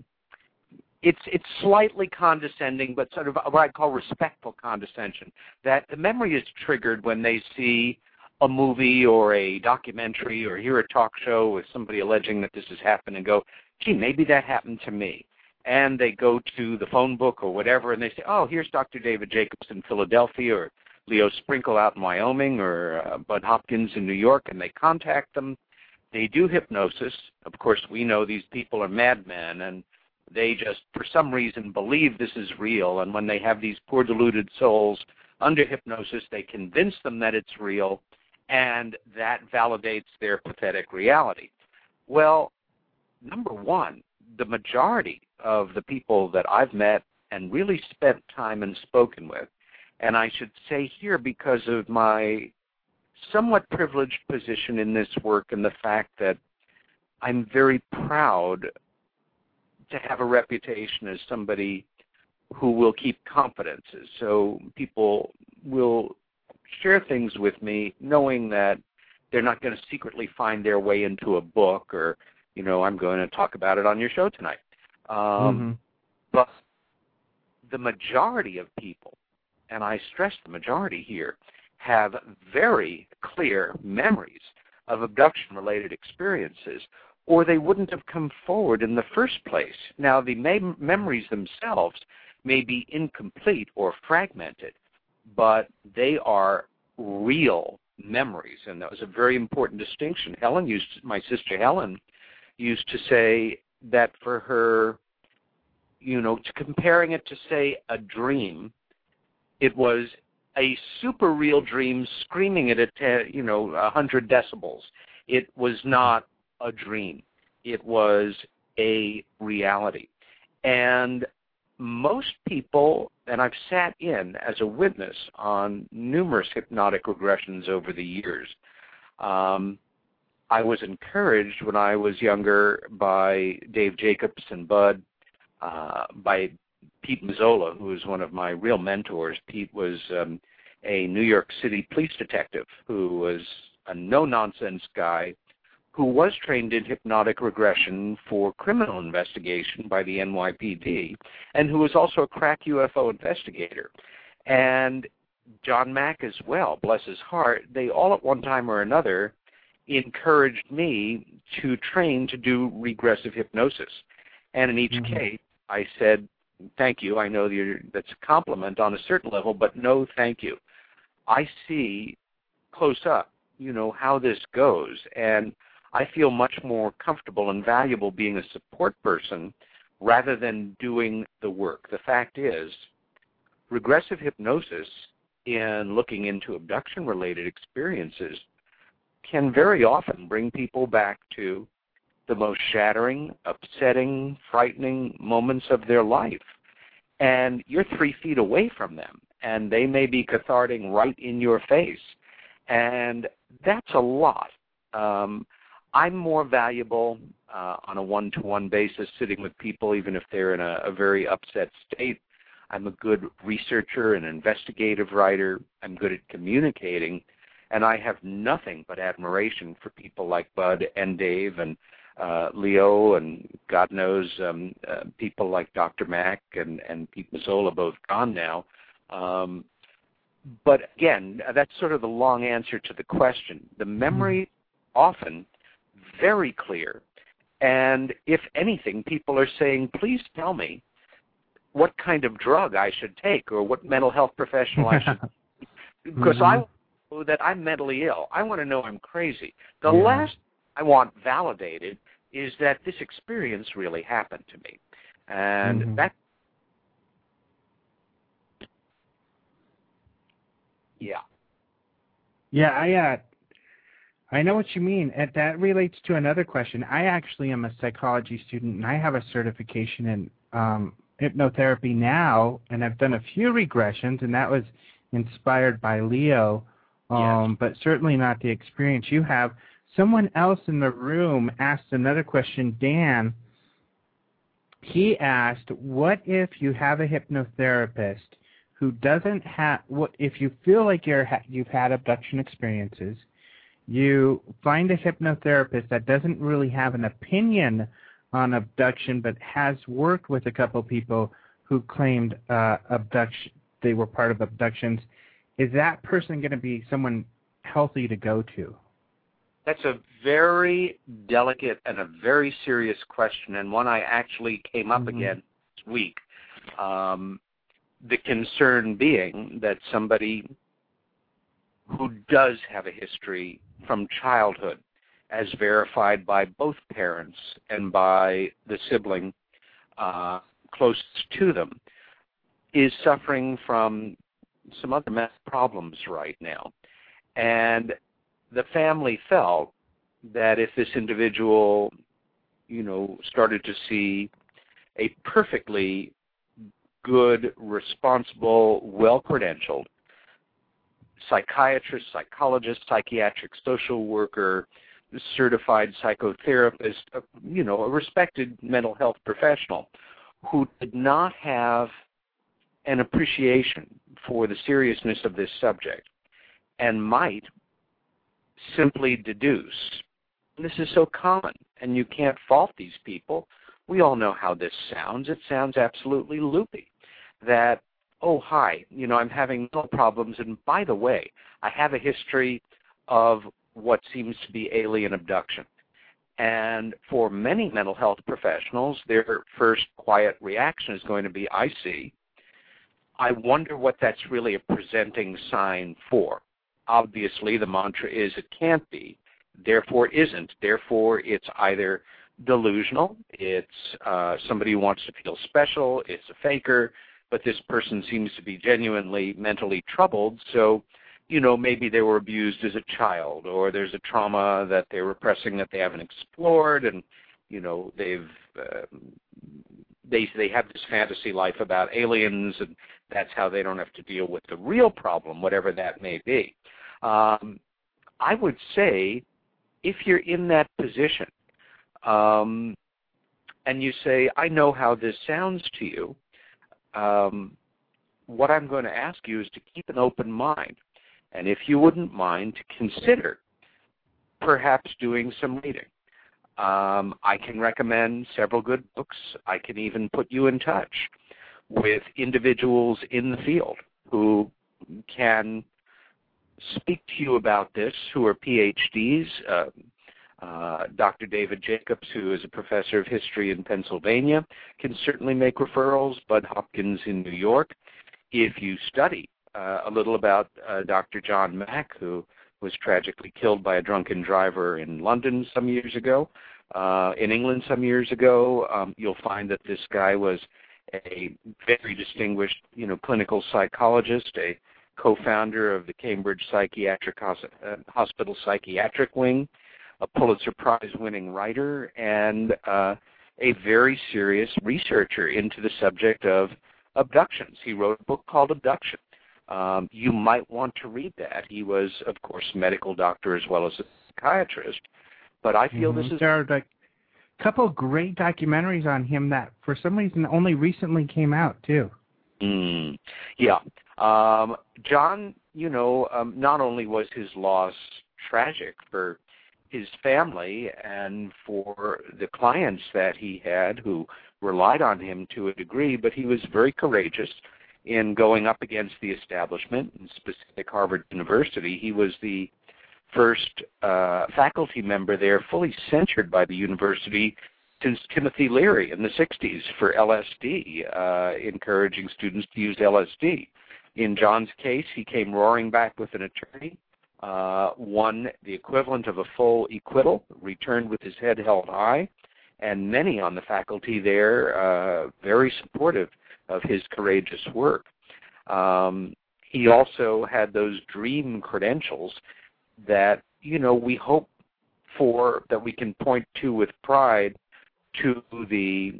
Speaker 4: it's it's slightly condescending, but sort of what I call respectful condescension, that the memory is triggered when they see a movie or a documentary or hear a talk show with somebody alleging that this has happened and go, gee, maybe that happened to me. And they go to the phone book or whatever and they say, oh, here's Doctor David Jacobs in Philadelphia or Leo Sprinkle out in Wyoming or uh, Bud Hopkins in New York, and they contact them. They do hypnosis. Of course, we know these people are madmen, and they just, for some reason, believe this is real. And when they have these poor deluded souls under hypnosis, they convince them that it's real, and that validates their pathetic reality. Well, number one, the majority of the people that I've met and really spent time and spoken with, and I should say here because of my somewhat privileged position in this work and the fact that I'm very proud to have a reputation as somebody who will keep confidences. So people will share things with me knowing that they're not going to secretly find their way into a book or, you know, I'm going to talk about it on your show tonight. Um,
Speaker 3: mm-hmm.
Speaker 4: But the majority of people, and I stress the majority here, have very clear memories of abduction-related experiences, or they wouldn't have come forward in the first place. Now, the mem- memories themselves may be incomplete or fragmented, but they are real memories, and that was a very important distinction. Helen used, my sister Helen, used to say that for her, you know, to comparing it to, say, a dream, it was a super real dream screaming at it, you know, one hundred decibels. It was not a dream. It was a reality. And most people, and I've sat in as a witness on numerous hypnotic regressions over the years. Um, I was encouraged when I was younger by Dave Jacobs and Bud, uh, by Pete Mazzola, who was one of my real mentors. Pete was um, a New York City police detective who was a no-nonsense guy who was trained in hypnotic regression for criminal investigation by the N Y P D, and who was also a crack U F O investigator. And John Mack as well, bless his heart, they all at one time or another encouraged me to train to do regressive hypnosis. And in each mm-hmm. case, I said, thank you. I know that you're, that's a compliment on a certain level, but no thank you. I see close up, you know, how this goes, and I feel much more comfortable and valuable being a support person rather than doing the work. The fact is, regressive hypnosis in looking into abduction-related experiences can very often bring people back to the most shattering, upsetting, frightening moments of their life. And you're three feet away from them, and they may be cathartic right in your face. And that's a lot. Um, I'm more valuable uh, on a one-to-one basis sitting with people, even if they're in a, a very upset state. I'm a good researcher and investigative writer. I'm good at communicating. And I have nothing but admiration for people like Bud and Dave and uh, Leo and God knows um, uh, people like Doctor Mack and, and Pete Mazzola, both gone now. Um, but again, that's sort of the long answer to the question. The memory often very clear. And if anything, people are saying, please tell me what kind of drug I should take or what mental health professional I should because mm-hmm. I know that I'm mentally ill. I want to know I'm crazy. The yeah. last I want validated is that this experience really happened to me. And mm-hmm. that, yeah.
Speaker 3: Yeah, I, uh, I know what you mean. And that relates to another question. I actually am a psychology student, and I have a certification in um, hypnotherapy now, and I've done a few regressions, and that was inspired by Leo, um, yes. but certainly not the experience you have. Someone else in the room asked another question, Dan. He asked, what if you have a hypnotherapist who doesn't have, what if you feel like you're, you've had abduction experiences, you find a hypnotherapist that doesn't really have an opinion on abduction but has worked with a couple people who claimed uh, abduction, they were part of abductions, is that person going to be someone healthy to go to?
Speaker 4: That's a very delicate and a very serious question, and one I actually came up mm-hmm. again this week. Um, the concern being that somebody who does have a history from childhood, as verified by both parents and by the sibling uh, closest to them, is suffering from some other math problems right now. And the family felt that if this individual, you know, started to see a perfectly good, responsible, well-credentialed psychiatrist, psychologist, psychiatric social worker, certified psychotherapist, you know, a respected mental health professional who did not have an appreciation for the seriousness of this subject and might simply deduce, this is so common, and you can't fault these people. We all know how this sounds. It sounds absolutely loopy. That, oh, hi, you know, I'm having mental problems, and by the way, I have a history of what seems to be alien abduction. And for many mental health professionals, their first quiet reaction is going to be, I see. I wonder what that's really a presenting sign for. Obviously, the mantra is it can't be, therefore isn't. Therefore, it's either delusional, it's uh, somebody who wants to feel special, it's a faker, but this person seems to be genuinely mentally troubled, so, you know, maybe they were abused as a child, or there's a trauma that they're repressing that they haven't explored, and, you know, they've uh, they they have this fantasy life about aliens, and that's how they don't have to deal with the real problem, whatever that may be. Um, I would say if you're in that position um, and you say, I know how this sounds to you, um, what I'm going to ask you is to keep an open mind. And if you wouldn't mind, to consider perhaps doing some reading. Um, I can recommend several good books. I can even put you in touch with individuals in the field who can speak to you about this, who are P H Ds. Uh, uh, Doctor David Jacobs, who is a professor of history in Pennsylvania, can certainly make referrals. Bud Hopkins in New York. If you study uh, a little about uh, Doctor John Mack, who was tragically killed by a drunken driver in London some years ago, uh, in England some years ago, um, you'll find that this guy was a very distinguished, you know, clinical psychologist, a co-founder of the Cambridge Psychiatric Hos- uh, Hospital Psychiatric Wing, a Pulitzer Prize-winning writer, and uh, a very serious researcher into the subject of abductions. He wrote a book called Abduction. Um, you might want to read that. He was, of course, a medical doctor as well as a psychiatrist. But I feel
Speaker 3: mm-hmm.
Speaker 4: this is...
Speaker 3: There are like a couple of great documentaries on him that, for some reason, only recently came out, too.
Speaker 4: Mm, yeah. Um, John, you know, um, not only was his loss tragic for his family and for the clients that he had who relied on him to a degree, but he was very courageous in going up against the establishment, in specific Harvard University. He was the first uh, faculty member there fully censured by the university since Timothy Leary in the sixties for L S D, uh, encouraging students to use L S D. In John's case, he came roaring back with an attorney, uh, won the equivalent of a full acquittal, returned with his head held high, and many on the faculty there uh, very supportive of his courageous work. Um, he also had those dream credentials that, you know, we hope for, that we can point to with pride to the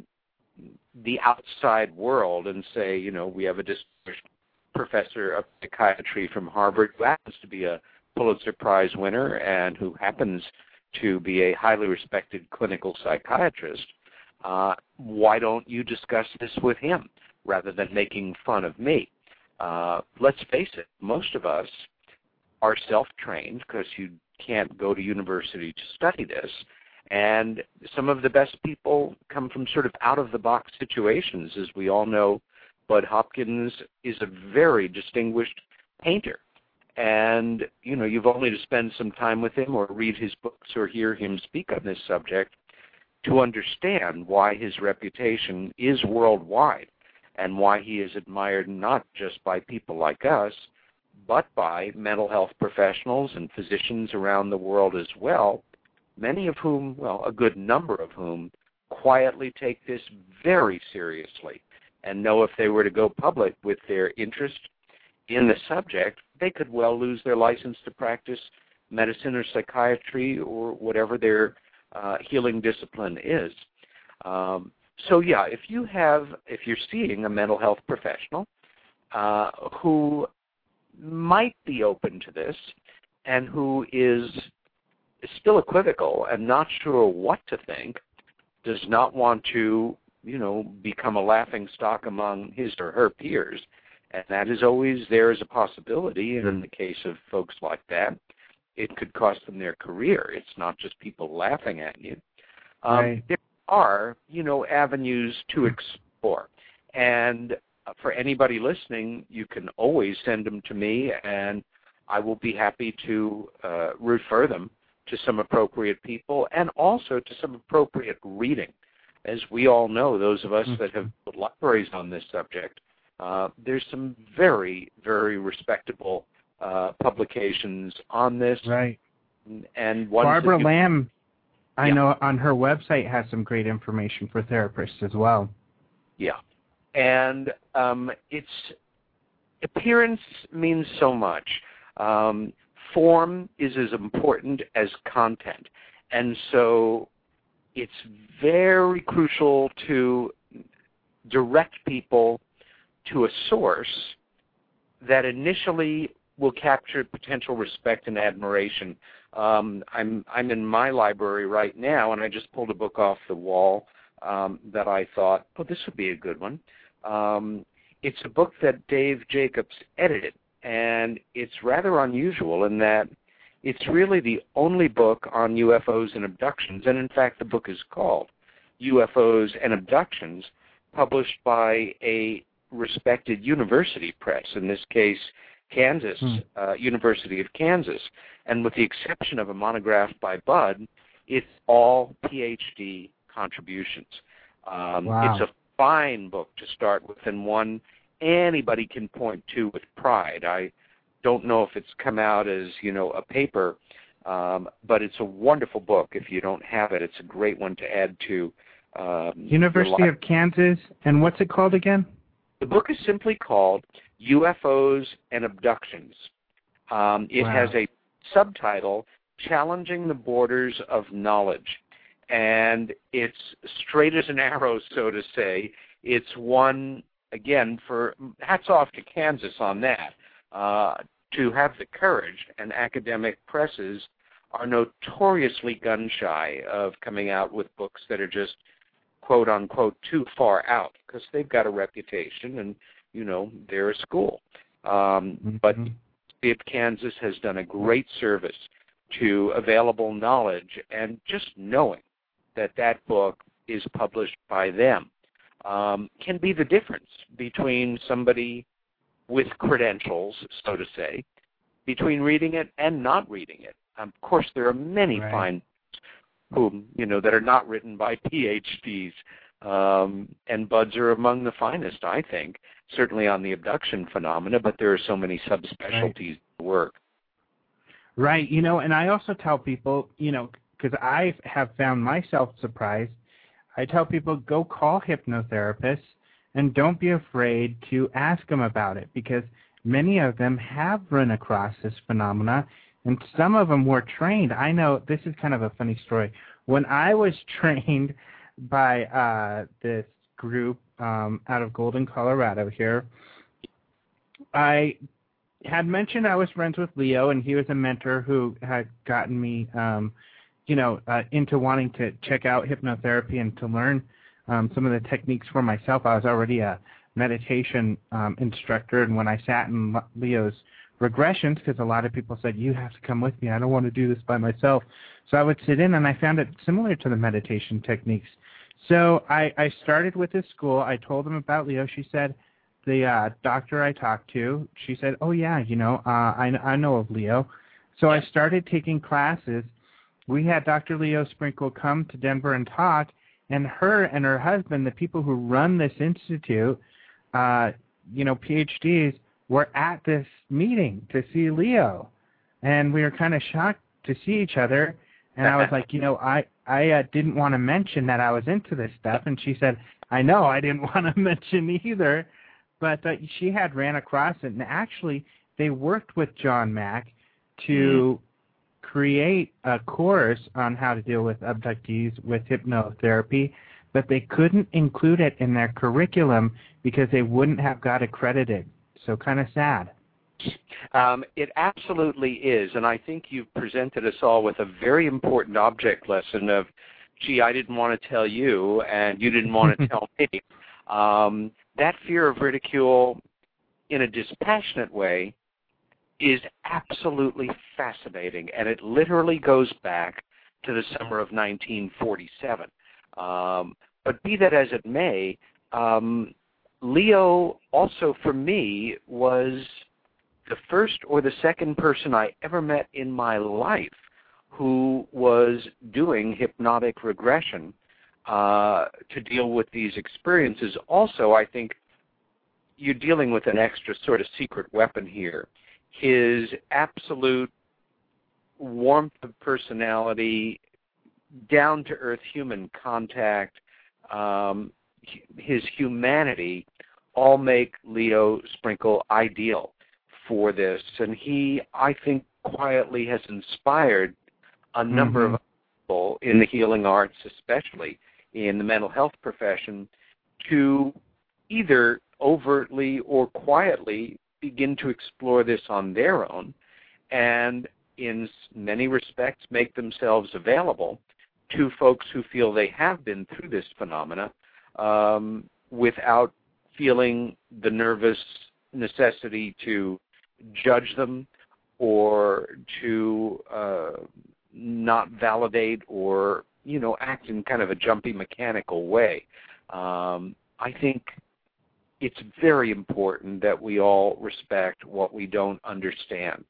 Speaker 4: the outside world and say, you know, we have a distinguished professor of psychiatry from Harvard who happens to be a Pulitzer Prize winner and who happens to be a highly respected clinical psychiatrist. Uh, why don't you discuss this with him rather than making fun of me? Uh, let's face it, most of us are self-trained because you can't go to university to study this. And some of the best people come from sort of out-of-the-box situations. As we all know, Bud Hopkins is a very distinguished painter. And, you know, you've only to spend some time with him or read his books or hear him speak on this subject to understand why his reputation is worldwide and why he is admired not just by people like us, but by mental health professionals and physicians around the world as well, many of whom, well, a good number of whom, quietly take this very seriously and know if they were to go public with their interest in the subject, they could well lose their license to practice medicine or psychiatry or whatever their uh, healing discipline is. Um, so, yeah, if you have, if you're seeing a mental health professional uh, who might be open to this and who is still equivocal and not sure what to think, does not want to, you know, become a laughing stock among his or her peers, and that is always there as a possibility, and in the case of folks like that, it could cost them their career. It's not just people laughing at you. Um,
Speaker 3: right.
Speaker 4: There are, you know, avenues to explore, and for anybody listening, you can always send them to me, and I will be happy to uh, refer them to some appropriate people and also to some appropriate reading. As we all know, those of us mm-hmm. that have put libraries on this subject, uh, there's some very, very respectable uh, publications on this.
Speaker 3: Right.
Speaker 4: And
Speaker 3: Barbara
Speaker 4: you,
Speaker 3: Lamb, I
Speaker 4: yeah.
Speaker 3: know on her website has some great information for therapists as well.
Speaker 4: Yeah. And um, its appearance means so much. Um, form is as important as content. And so it's very crucial to direct people to a source that initially will capture potential respect and admiration. Um, I'm, I'm in my library right now, and I just pulled a book off the wall um, that I thought, oh, this would be a good one. Um, it's a book that Dave Jacobs edited, and it's rather unusual in that it's really the only book on U F Os and abductions, and in fact the book is called U F Os and Abductions, published by a respected university press, in this case Kansas, hmm. uh, University of Kansas, and with the exception of a monograph by Bud, it's all P H D contributions. Um,
Speaker 3: wow.
Speaker 4: It's a fine book to start with, and one anybody can point to with pride. I don't know if it's come out as, you know, a paper, um, but it's a wonderful book. If you don't have it, it's a great one to add to Um,
Speaker 3: University of Kansas, and what's it called again?
Speaker 4: The book is simply called U F Os and Abductions. Um, it
Speaker 3: Wow.
Speaker 4: has a subtitle, Challenging the Borders of Knowledge. And it's straight as an arrow, so to say. It's one, again, for hats off to Kansas on that, uh, to have the courage, and academic presses are notoriously gun-shy of coming out with books that are just, quote-unquote, too far out, because they've got a reputation and, you know, they're a school. Um,
Speaker 3: mm-hmm.
Speaker 4: But if Kansas has done a great service to available knowledge, and just knowing that that book is published by them um, can be the difference between somebody with credentials, so to say, between reading it and not reading it. Um, of course, there are many
Speaker 3: right.
Speaker 4: fine whom, you know, that are not written by P H Ds, um, and Buds are among the finest, I think, certainly on the abduction phenomena, but there are so many subspecialties
Speaker 3: right.
Speaker 4: to work.
Speaker 3: Right, you know, and I also tell people, you know, because I have found myself surprised, I tell people, go call hypnotherapists and don't be afraid to ask them about it, because many of them have run across this phenomena, and some of them were trained. I know, this is kind of a funny story. When I was trained by uh, this group um, out of Golden, Colorado here, I had mentioned I was friends with Leo, and he was a mentor who had gotten me, um, you know, uh, into wanting to check out hypnotherapy and to learn um, some of the techniques for myself. I was already a meditation um, instructor, and when I sat in Leo's regressions, because a lot of people said, you have to come with me, I don't want to do this by myself. So I would sit in, and I found it similar to the meditation techniques. So I, I started with this school. I told them about Leo. She said, the uh, doctor I talked to, she said, oh, yeah, you know, uh, I, I know of Leo. So I started taking classes. We had Doctor Leo Sprinkle come to Denver and talk, and her and her husband, the people who run this institute, uh, you know, P H Ds, were at this meeting to see Leo. And we were kind of shocked to see each other. And I was like, you know, I, I uh, didn't want to mention that I was into this stuff. And she said, I know, I didn't want to mention either. But uh, she had ran across it, and actually they worked with John Mack to mm. create a course on how to deal with abductees with hypnotherapy, but they couldn't include it in their curriculum because they wouldn't have got accredited. So kind of sad.
Speaker 4: Um, it absolutely is, and I think you've presented us all with a very important object lesson of, gee, I didn't want to tell you, and you didn't want to tell me. Um, that fear of ridicule in a dispassionate way is absolutely fascinating, and it literally goes back to the summer of nineteen forty-seven. Um, but be that as it may, um, Leo also, for me, was the first or the second person I ever met in my life who was doing hypnotic regression uh, to deal with these experiences. Also, I think you're dealing with an extra sort of secret weapon here. His absolute warmth of personality, down-to-earth human contact, um, his humanity, all make Leo Sprinkle ideal for this. And he, I think, quietly has inspired a number mm-hmm. of people in the healing arts, especially in the mental health profession, to either overtly or quietly begin to explore this on their own and in many respects make themselves available to folks who feel they have been through this phenomena um, without feeling the nervous necessity to judge them or to uh, not validate or, you know, act in kind of a jumpy mechanical way. Um, I think it's very important that we all respect what we don't understand.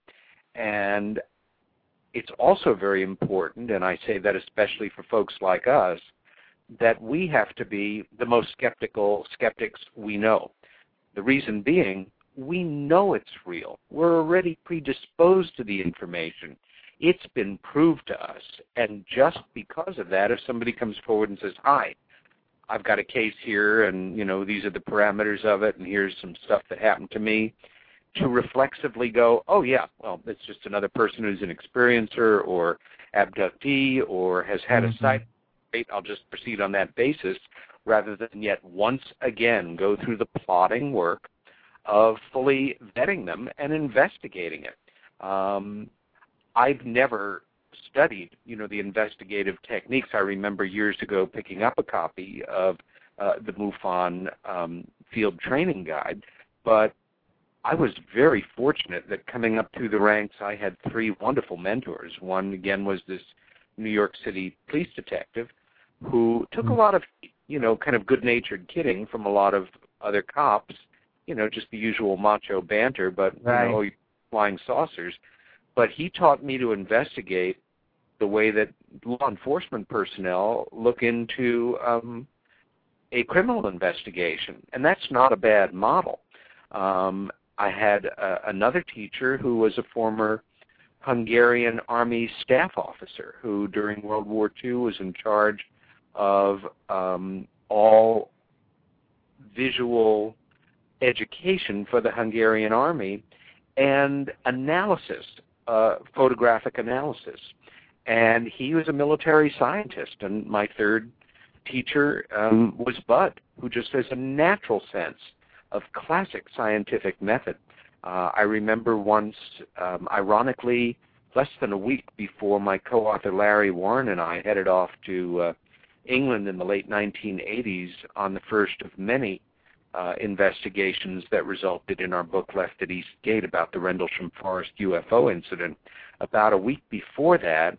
Speaker 4: And it's also very important, and I say that especially for folks like us, that we have to be the most skeptical skeptics we know. The reason being, we know it's real. We're already predisposed to the information. It's been proved to us. And just because of that, if somebody comes forward and says, hi, I've got a case here, and, you know, these are the parameters of it, and here's some stuff that happened to me, to reflexively go, oh, yeah, well, it's just another person who's an experiencer or abductee or has had mm-hmm. a side effect. I'll just proceed on that basis, rather than yet once again go through the plotting work of fully vetting them and investigating it. Um, I've never studied, you know, the investigative techniques. I remember years ago picking up a copy of uh, the MUFON um, field training guide, but I was very fortunate that coming up through the ranks, I had three wonderful mentors. One, again, was this New York City police detective who took a lot of, you know, kind of good-natured kidding from a lot of other cops, you know, just the usual macho banter, but, right. you know, flying saucers. But he taught me to investigate the way that law enforcement personnel look into um, a criminal investigation, and that's not a bad model. Um, I had uh, another teacher who was a former Hungarian army staff officer who during World War Two was in charge of um, all visual education for the Hungarian army and analysis, uh, photographic analysis. And he was a military scientist. And my third teacher um, was Bud, who just has a natural sense of classic scientific method. Uh, I remember once, um, ironically, less than a week before my co-author Larry Warren and I headed off to uh, England in the late nineteen eighties on the first of many uh, investigations that resulted in our book Left at East Gate about the Rendlesham Forest U F O incident. About a week before that,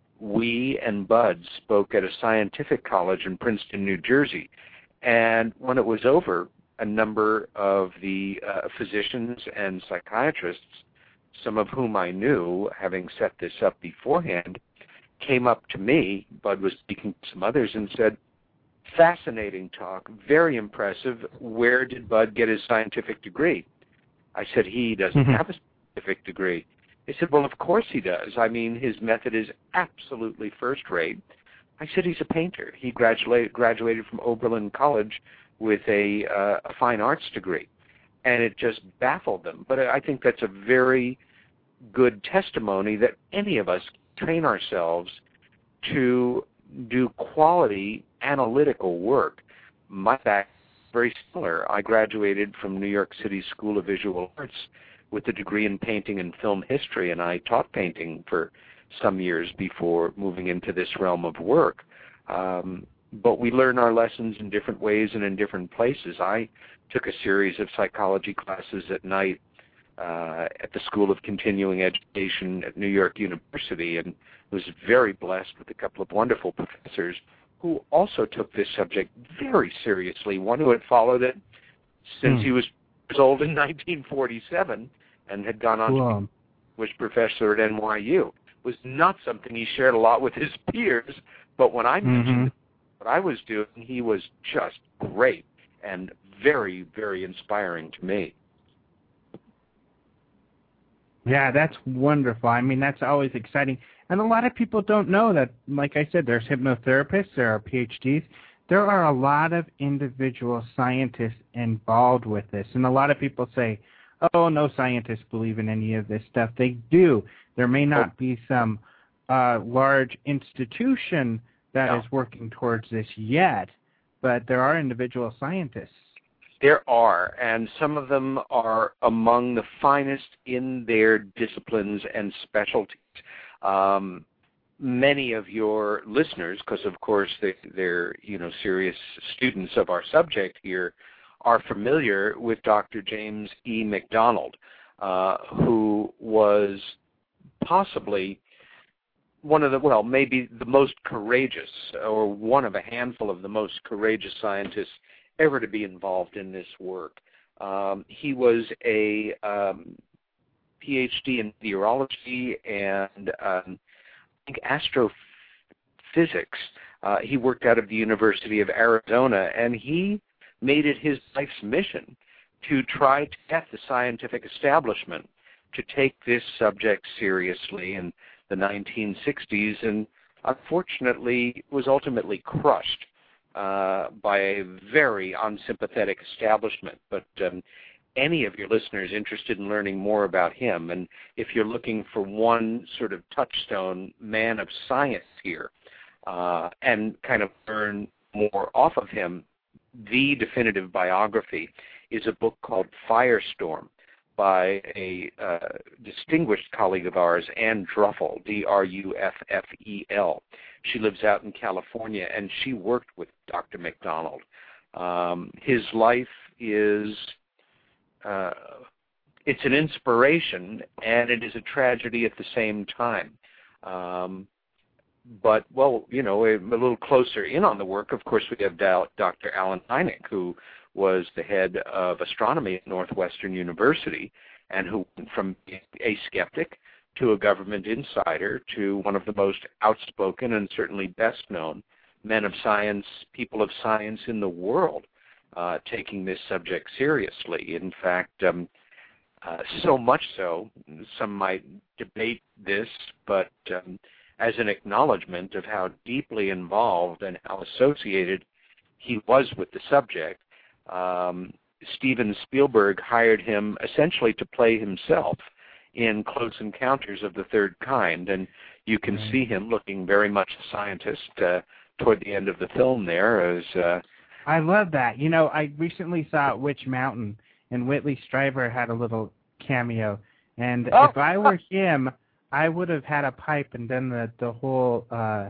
Speaker 4: we and Bud spoke at a scientific college in Princeton, New Jersey. And when it was over, a number of the uh, physicians and psychiatrists, some of whom I knew, having set this up beforehand, came up to me, Bud was speaking to some others, and said, fascinating talk, very impressive. Where did Bud get his scientific degree? I said, he doesn't mm-hmm. have a scientific degree. They said, well, of course he does. I mean, his method is absolutely first-rate. I said, he's a painter. He graduated, graduated from Oberlin College with a, uh, a fine arts degree. And it just baffled them. But I think that's a very good testimony that any of us train ourselves to do quality analytical work. My background is very similar. I graduated from New York City School of Visual Arts with a degree in painting and film history, and I taught painting for some years before moving into this realm of work. Um, but we learn our lessons in different ways and in different places. I took a series of psychology classes at night uh, at the School of Continuing Education at New York University, and was very blessed with a couple of wonderful professors who also took this subject very seriously. One who had followed it since hmm. he was years old in nineteen forty-seven and had gone on cool. to be was professor at N Y U. It was not something he shared a lot with his peers, but when I mentioned mm-hmm. what I was doing, he was just great and very, very inspiring to me.
Speaker 3: Yeah, that's wonderful. I mean, that's always exciting. And a lot of people don't know that, like I said, there's hypnotherapists, there are P H Ds. There are a lot of individual scientists involved with this. And a lot of people say, oh, no scientists believe in any of this stuff. They do. There may not be some uh, large institution that no. is working towards this yet, but there are individual scientists.
Speaker 4: There are, and some of them are among the finest in their disciplines and specialties. Um, many of your listeners, because of course they, they're you know serious students of our subject here, are familiar with Doctor James E. McDonald, uh, who was possibly one of the, well, maybe the most courageous, or one of a handful of the most courageous scientists ever to be involved in this work. Um, he was a um, P H D in meteorology and um, I think astrophysics. Uh, he worked out of the University of Arizona, and he made it his life's mission to try to get the scientific establishment to take this subject seriously in the nineteen sixties, and unfortunately was ultimately crushed uh, by a very unsympathetic establishment. But um, any of your listeners interested in learning more about him, and if you're looking for one sort of touchstone man of science here, uh, and kind of learn more off of him, the definitive biography is a book called Firestorm by a uh, distinguished colleague of ours, Ann Druffel, D R U F F E L. She lives out in California, and she worked with Doctor McDonald. Um, his life is, uh, it's an inspiration, and it is a tragedy at the same time. Um, but, well, you know, a, a little closer in on the work, of course, we have Doctor Allen Hynek, who was the head of astronomy at Northwestern University, and who went from a skeptic to a government insider to one of the most outspoken and certainly best known men of science, people of science in the world, uh, taking this subject seriously. In fact, um, uh, so much so, some might debate this, but um, as an acknowledgement of how deeply involved and how associated he was with the subject, Um, Steven Spielberg hired him essentially to play himself in Close Encounters of the Third Kind, and you can right. see him looking very much a scientist uh, toward the end of the film there. As uh,
Speaker 3: I love that. You know, I recently saw Witch Mountain, and Whitley Strieber had a little cameo, and oh. if I were him, I would have had a pipe and done the, the whole uh,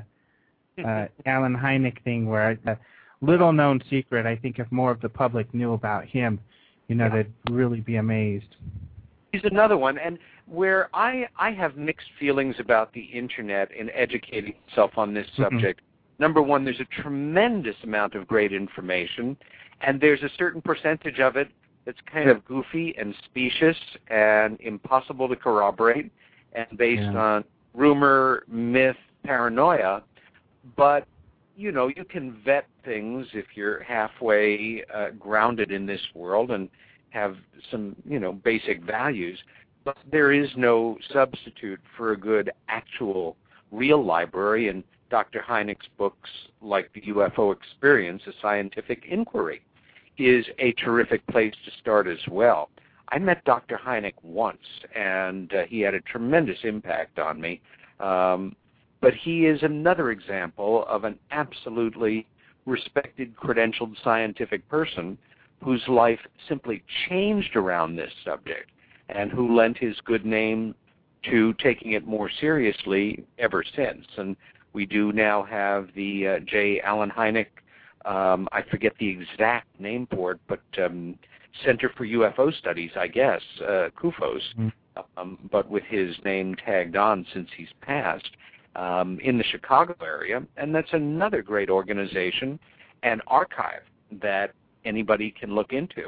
Speaker 3: uh, Allen Hynek thing where I... Uh, Little known secret, I think if more of the public knew about him, you know, yeah. they'd really be amazed.
Speaker 4: He's another one, and where I, I have mixed feelings about the Internet in educating itself on this subject. Mm-hmm. Number one, there's a tremendous amount of great information, and there's a certain percentage of it that's kind of goofy and specious and impossible to corroborate and based yeah. on rumor, myth, paranoia, but you know, you can vet things if you're halfway uh, grounded in this world and have some, you know, basic values. But there is no substitute for a good actual real library, and Doctor Hynek's books, like The U F O Experience, A Scientific Inquiry, is a terrific place to start as well. I met Doctor Hynek once, and uh, he had a tremendous impact on me. Um, But he is another example of an absolutely respected, credentialed scientific person whose life simply changed around this subject and who lent his good name to taking it more seriously ever since. And we do now have the uh, J. Allen Hynek, um, I forget the exact name for it, but um, Center for U F O Studies, I guess, uh, C U F O S, mm-hmm. um, but with his name tagged on since he's passed. Um, in the Chicago area, and that's another great organization and archive that anybody can look into.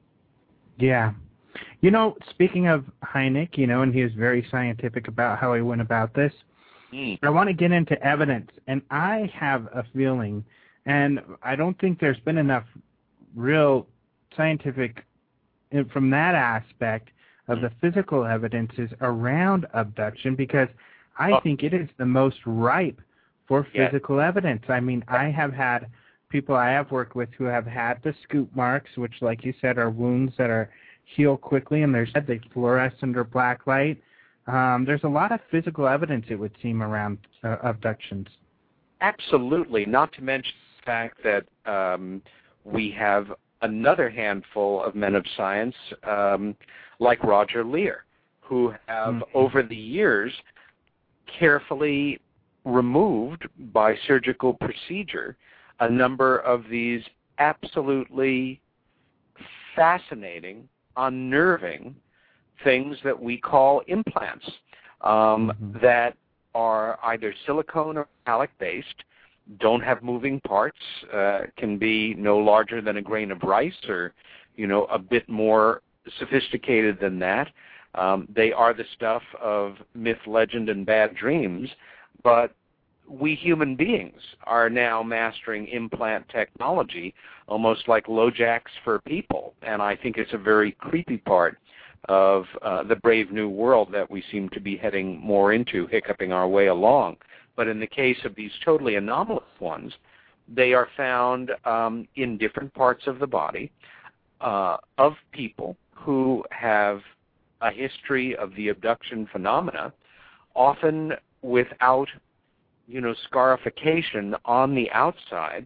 Speaker 3: Yeah. You know, speaking of Hynek, you know, and he was very scientific about how he went about this, mm. I want to get into evidence, and I have a feeling, and I don't think there's been enough real scientific, from that aspect of mm. the physical evidences around abduction, because I think it is the most ripe for physical yeah. evidence. I mean, I have had people I have worked with who have had the scoop marks, which, like you said, are wounds that are heal quickly, and there's they fluoresce under black light. Um, there's a lot of physical evidence, it would seem, around uh, abductions.
Speaker 4: Absolutely, not to mention the fact that um, we have another handful of men of science, um, like Roger Leir, who have, mm-hmm. over the years, carefully removed by surgical procedure a number of these absolutely fascinating, unnerving things that we call implants um, mm-hmm. that are either silicone or metallic-based, don't have moving parts, uh, can be no larger than a grain of rice or, you know, a bit more sophisticated than that. Um, they are the stuff of myth, legend, and bad dreams, but we human beings are now mastering implant technology almost like LoJacks for people, and I think it's a very creepy part of uh, the brave new world that we seem to be heading more into, hiccuping our way along. But in the case of these totally anomalous ones, They are found um, in different parts of the body uh, of people who have a history of the abduction phenomena, often without, you know, scarification on the outside.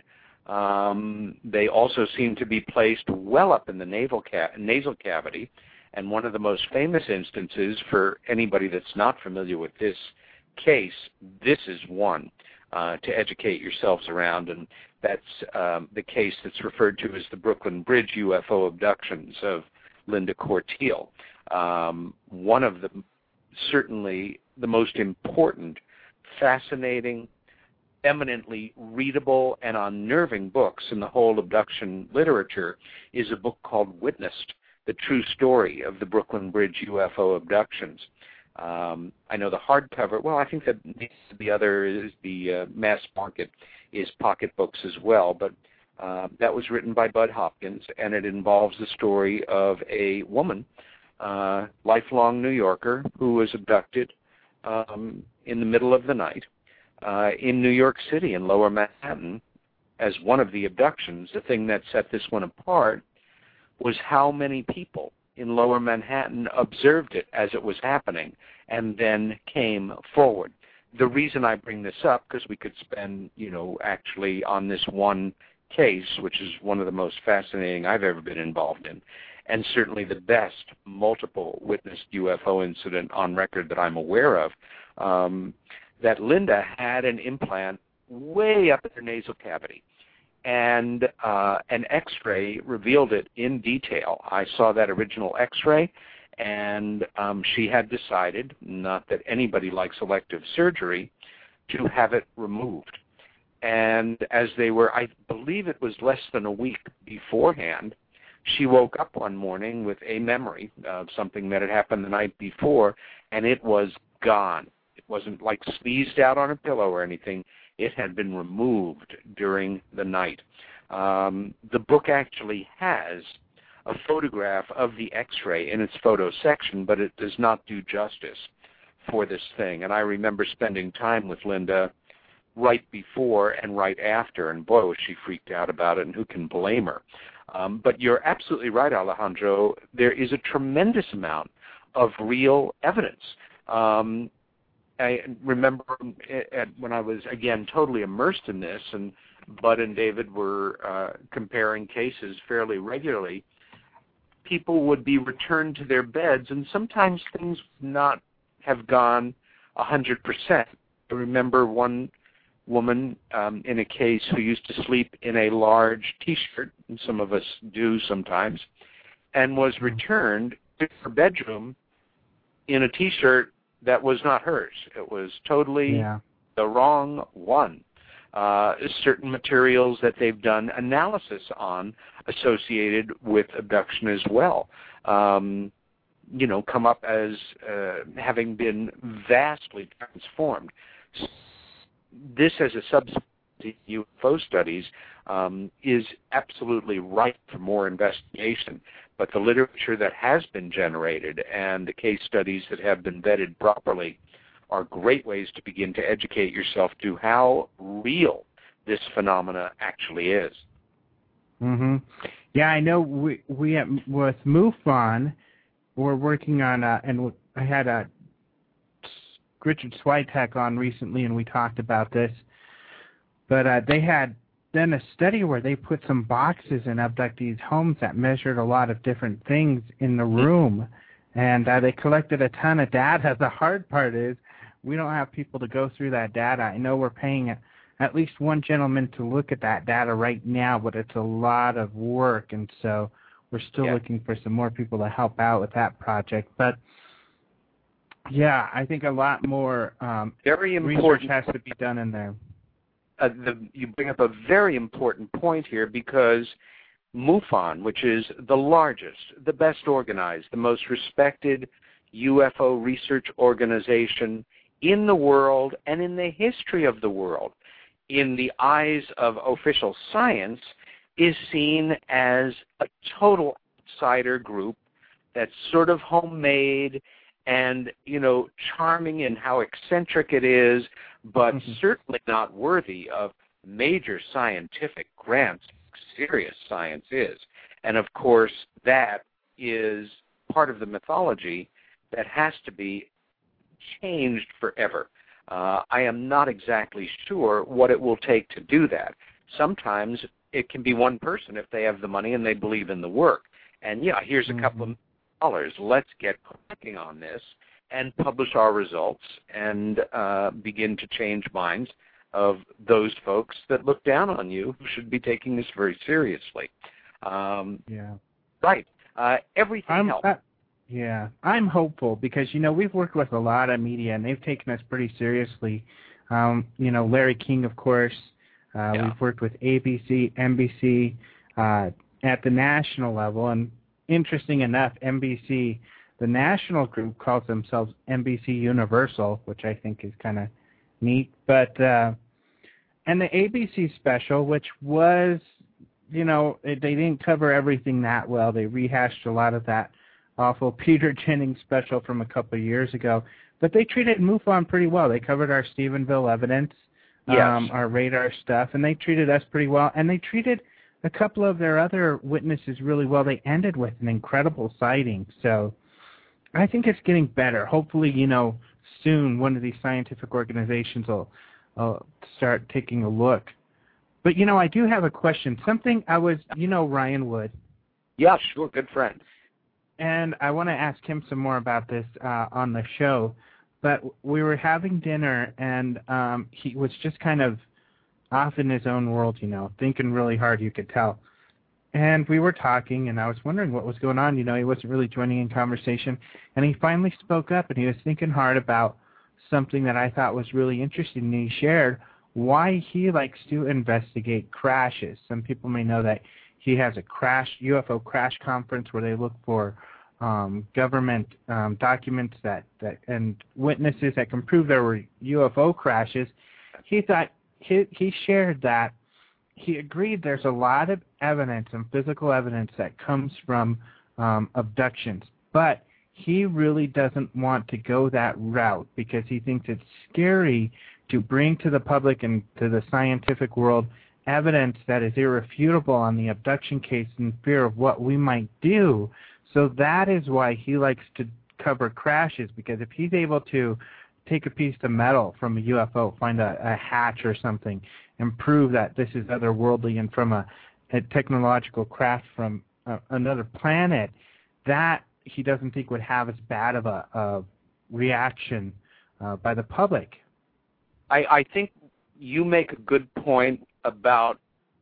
Speaker 4: Um, they also seem to be placed well up in the navel ca- nasal cavity. And one of the most famous instances, for anybody that's not familiar with this case, this is one uh, to educate yourselves around, and that's um, the case that's referred to as the Brooklyn Bridge U F O abductions of Linda Corteil. Um, one of the, certainly the most important, fascinating, eminently readable and unnerving books in the whole abduction literature is a book called Witnessed, The True Story of the Brooklyn Bridge U F O Abductions. Um, I know the hardcover, well, I think that the other is the uh, mass market is pocket books as well, but uh, that was written by Bud Hopkins, and it involves the story of a woman, uh, lifelong New Yorker, who was abducted um, in the middle of the night uh, in New York City, in Lower Manhattan, as one of the abductions. The thing that set this one apart was how many people in Lower Manhattan observed it as it was happening and then came forward. The reason I bring this up, because we could spend, you know, actually on this one case, which is one of the most fascinating I've ever been involved in, and certainly the best multiple witnessed U F O incident on record that I'm aware of, um, that Linda had an implant way up in her nasal cavity. And uh, an X-ray revealed it in detail. I saw that original X-ray, and um, she had decided, not that anybody likes elective surgery, to have it removed. And as they were, I believe it was less than a week beforehand, she woke up one morning with a memory of something that had happened the night before, and it was gone. It wasn't like sneezed out on a pillow or anything. It had been removed during the night. Um, the book actually has a photograph of the X-ray in its photo section, but it does not do justice for this thing. And I remember spending time with Linda right before and right after, and boy, was she freaked out about it, and who can blame her? Um, but you're absolutely right, Alejandro. There is a tremendous amount of real evidence. Um, I remember at, when I was, again, totally immersed in this, and Bud and David were uh, comparing cases fairly regularly, people would be returned to their beds, and sometimes things would not have gone one hundred percent. I remember one woman um, in a case who used to sleep in a large T-shirt, and some of us do sometimes, and was returned to her bedroom in a T-shirt that was not hers. It was totally yeah. the wrong one. Uh, certain materials that they've done analysis on associated with abduction as well, um, you know, come up as uh, having been vastly transformed. This, as a subset of U F O studies, um, is absolutely ripe for more investigation. But the literature that has been generated and the case studies that have been vetted properly are great ways to begin to educate yourself to how real this phenomena actually is.
Speaker 3: Mm-hmm. Yeah, I know we, we at, with MUFON, we're working on, uh, and I had a Richard Switek on recently, and we talked about this, but uh, they had done a study where they put some boxes in abductees' homes that measured a lot of different things in the room, and uh, they collected a ton of data. The hard part is we don't have people to go through that data. I know we're paying at least one gentleman to look at that data right now, but it's a lot of work, and so we're still yeah. looking for some more people to help out with that project. But yeah, I think a lot more um,
Speaker 4: very
Speaker 3: research has to be done in there.
Speaker 4: Uh, the, you bring up a very important point here, because MUFON, which is the largest, the best organized, the most respected U F O research organization in the world and in the history of the world, in the eyes of official science, is seen as a total outsider group that's sort of homemade and, you know, charming in how eccentric it is, but mm-hmm. certainly not worthy of major scientific grants serious science is. And, of course, that is part of the mythology that has to be changed forever. Uh, I am not exactly sure what it will take to do that. Sometimes it can be one person if they have the money and they believe in the work. And, yeah, here's a mm-hmm. couple of dollars. Let's get cracking on this and publish our results and uh, begin to change minds of those folks that look down on you who should be taking this very seriously. Um,
Speaker 3: yeah.
Speaker 4: Right. Uh, everything
Speaker 3: I'm,
Speaker 4: helps.
Speaker 3: Uh, yeah. I'm hopeful because, you know, we've worked with a lot of media, and they've taken us pretty seriously. Um, you know, Larry King, of course. Uh,
Speaker 4: yeah.
Speaker 3: We've worked with A B C, N B C, uh, at the national level. And interesting enough, N B C, the national group, calls themselves N B C Universal, which I think is kind of neat. But uh, and the A B C special, which was, you know, it, they didn't cover everything that well. They rehashed a lot of that awful Peter Jennings special from a couple of years ago. But they treated MUFON pretty well. They covered our Stephenville evidence,
Speaker 4: yes.
Speaker 3: um, our radar stuff, and they treated us pretty well. And they treated a couple of their other witnesses really well. They ended with an incredible sighting. So I think it's getting better. Hopefully, you know, soon one of these scientific organizations will uh, start taking a look. But, you know, I do have a question. Something I was, you know, Ryan Wood.
Speaker 4: Yeah, sure. Good friend.
Speaker 3: And I want to ask him some more about this uh, on the show. But we were having dinner, and um, he was just kind of off in his own world, you know, thinking really hard, you could tell. And we were talking, and I was wondering what was going on. You know, he wasn't really joining in conversation. And he finally spoke up, and he was thinking hard about something that I thought was really interesting. And he shared why he likes to investigate crashes. Some people may know that he has a crash, U F O crash conference where they look for um, government um, documents that, that and witnesses that can prove there were U F O crashes. He thought he, he shared that he agreed there's a lot of evidence and physical evidence that comes from um, abductions, but he really doesn't want to go that route because he thinks it's scary to bring to the public and to the scientific world evidence that is irrefutable on the abduction case in fear of what we might do. So that is why he likes to cover crashes, because if he's able to take a piece of metal from a U F O, find a, a hatch or something, and prove that this is otherworldly and from a, a technological craft from a, another planet, that he doesn't think would have as bad of a, a reaction uh, by the public.
Speaker 4: I, I think you make a good point about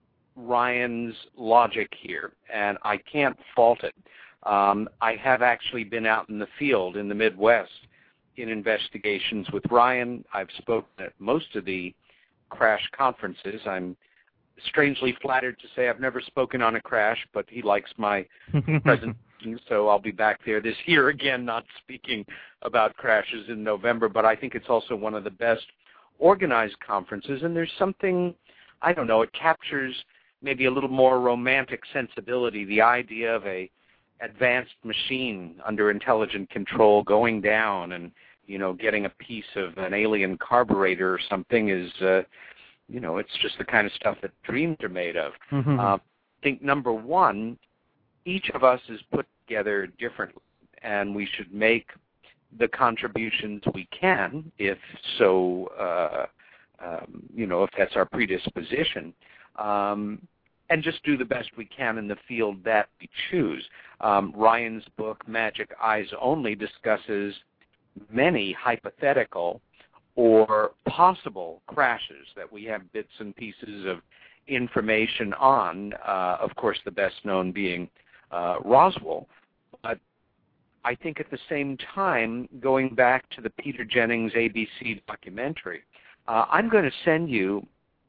Speaker 4: Ryan's logic here, and I can't fault it. Um, I have actually been out in the field in the Midwest in investigations with Ryan. I've spoken at most of the crash conferences. I'm strangely flattered to say I've never spoken on a crash, but he likes my presentation, so I'll be back there this year again, not speaking about crashes in November, but I think it's also one of the best organized conferences, and there's something, I don't know, it captures maybe a little more romantic sensibility, the idea of a advanced machine under intelligent control going down and, you know, getting a piece of an alien carburetor or something is, uh, you know, it's just the kind of stuff that dreams are made of.
Speaker 3: Mm-hmm.
Speaker 4: Uh, I think, number one, each of us is put together differently, and we should make the contributions we can, if so, uh, um, you know, if that's our predisposition, um, and just do the best we can in the field that we choose. Um, Ryan's book, Magic Eyes Only, discusses many hypothetical or possible crashes that we have bits and pieces of information on, uh, of course the best known being uh, Roswell. But I think at the same time, going back to the Peter Jennings A B C documentary, uh, I'm going to send you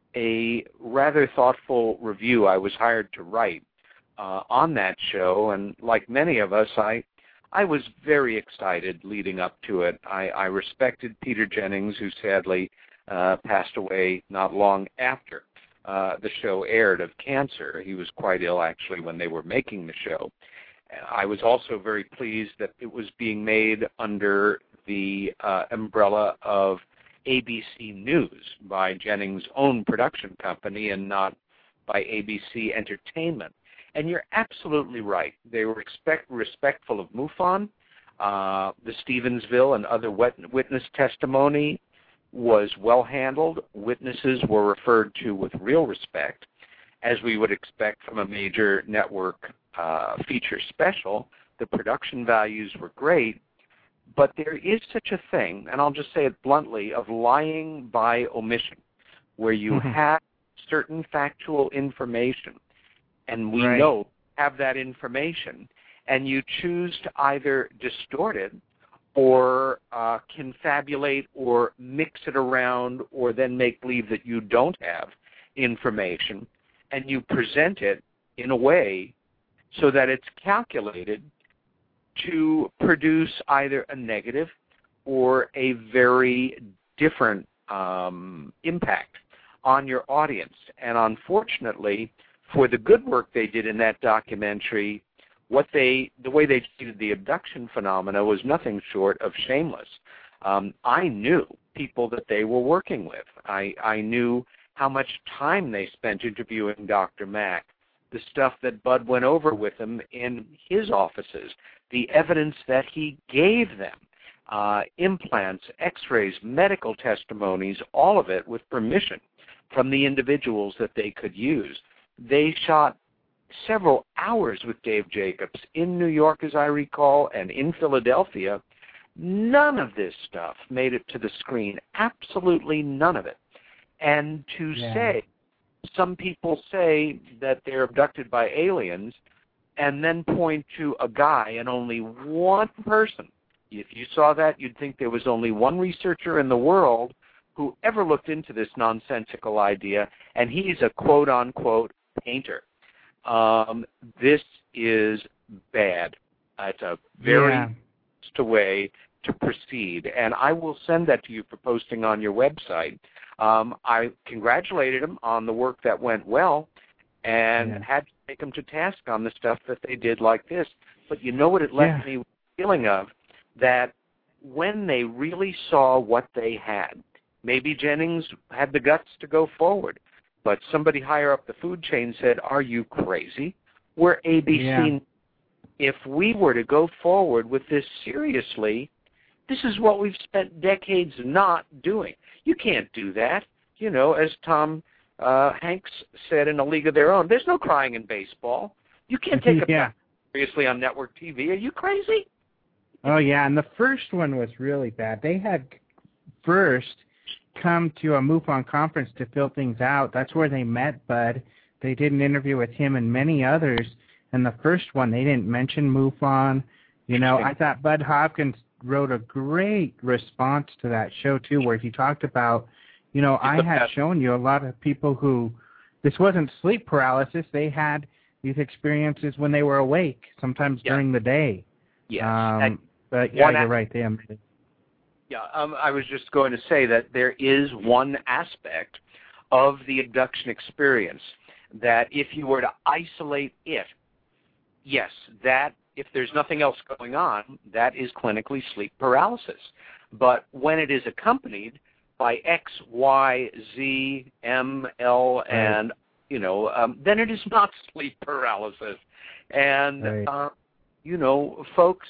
Speaker 4: a rather thoughtful review I was hired to write uh, on that show, and like many of us, I I was very excited leading up to it. I, I respected Peter Jennings, who sadly uh, passed away not long after uh, the show aired of cancer. He was quite ill, actually, when they were making the show. I was also very pleased that it was being made under the uh, umbrella of A B C News, by Jennings' own production company, and not by A B C Entertainment. And you're absolutely right. They were expect, respectful of MUFON. Uh, the Stevensville and other wet, witness testimony was well handled. Witnesses were referred to with real respect, as we would expect from a major network uh, feature special. The production values were great, but there is such a thing, and I'll just say it bluntly, of lying by omission, where you mm-hmm. have certain factual information, and we right. know have that information, and you choose to either distort it or uh, confabulate or mix it around or then make believe that you don't have information, and you present it in a way so that it's calculated to produce either a negative or a very different um, impact on your audience. And unfortunately, for the good work they did in that documentary, what they, the way they treated the abduction phenomena was nothing short of shameless. Um, I knew people that they were working with. I, I knew how much time they spent interviewing Doctor Mack, the stuff that Bud went over with him in his offices, the evidence that he gave them, uh, implants, x-rays, medical testimonies, all of it with permission from the individuals that they could use. They shot several hours with Dave Jacobs in New York, as I recall, and in Philadelphia. None of this stuff made it to the screen, absolutely none of it. And to yeah. say, some people say that they're abducted by aliens and then point to a guy and only one person. If you saw that, you'd think there was only one researcher in the world who ever looked into this nonsensical idea, and he's a quote-unquote painter. Um, this is bad. Uh, it's a very yeah. way to proceed, and I will send that to you for posting on your website. Um, I congratulated them on the work that went well and yeah. had to take them to task on the stuff that they did like this. But you know what it left yeah. me with the feeling of? That when they really saw what they had, maybe Jennings had the guts to go forward, but somebody higher up the food chain said, are you crazy? We're A B C. Yeah. If we were to go forward with this seriously, this is what we've spent decades not doing. You can't do that. You know, as Tom uh, Hanks said in A League of Their Own, there's no crying in baseball. You can't take
Speaker 3: yeah.
Speaker 4: a seriously on network T V. Are you crazy?
Speaker 3: Oh, yeah, and the first one was really bad. They had first come to a MUFON conference to fill things out. That's where they met Bud. They did an interview with him and many others. And the first one, they didn't mention MUFON. You know, I thought Bud Hopkins wrote a great response to that show, too, where he talked about, you know, I had shown you a lot of people who, this wasn't sleep paralysis. They had these experiences when they were awake, sometimes yeah. during the day.
Speaker 4: Yeah.
Speaker 3: Um, but, yeah, you're right. They
Speaker 4: Yeah, um, I was just going to say that there is one aspect of the abduction experience that if you were to isolate it, yes, that if there's nothing else going on, that is clinically sleep paralysis. But when it is accompanied by X, Y, Z, M, L, and, right. you know, um, then it is not sleep paralysis. And, right. uh, you know, folks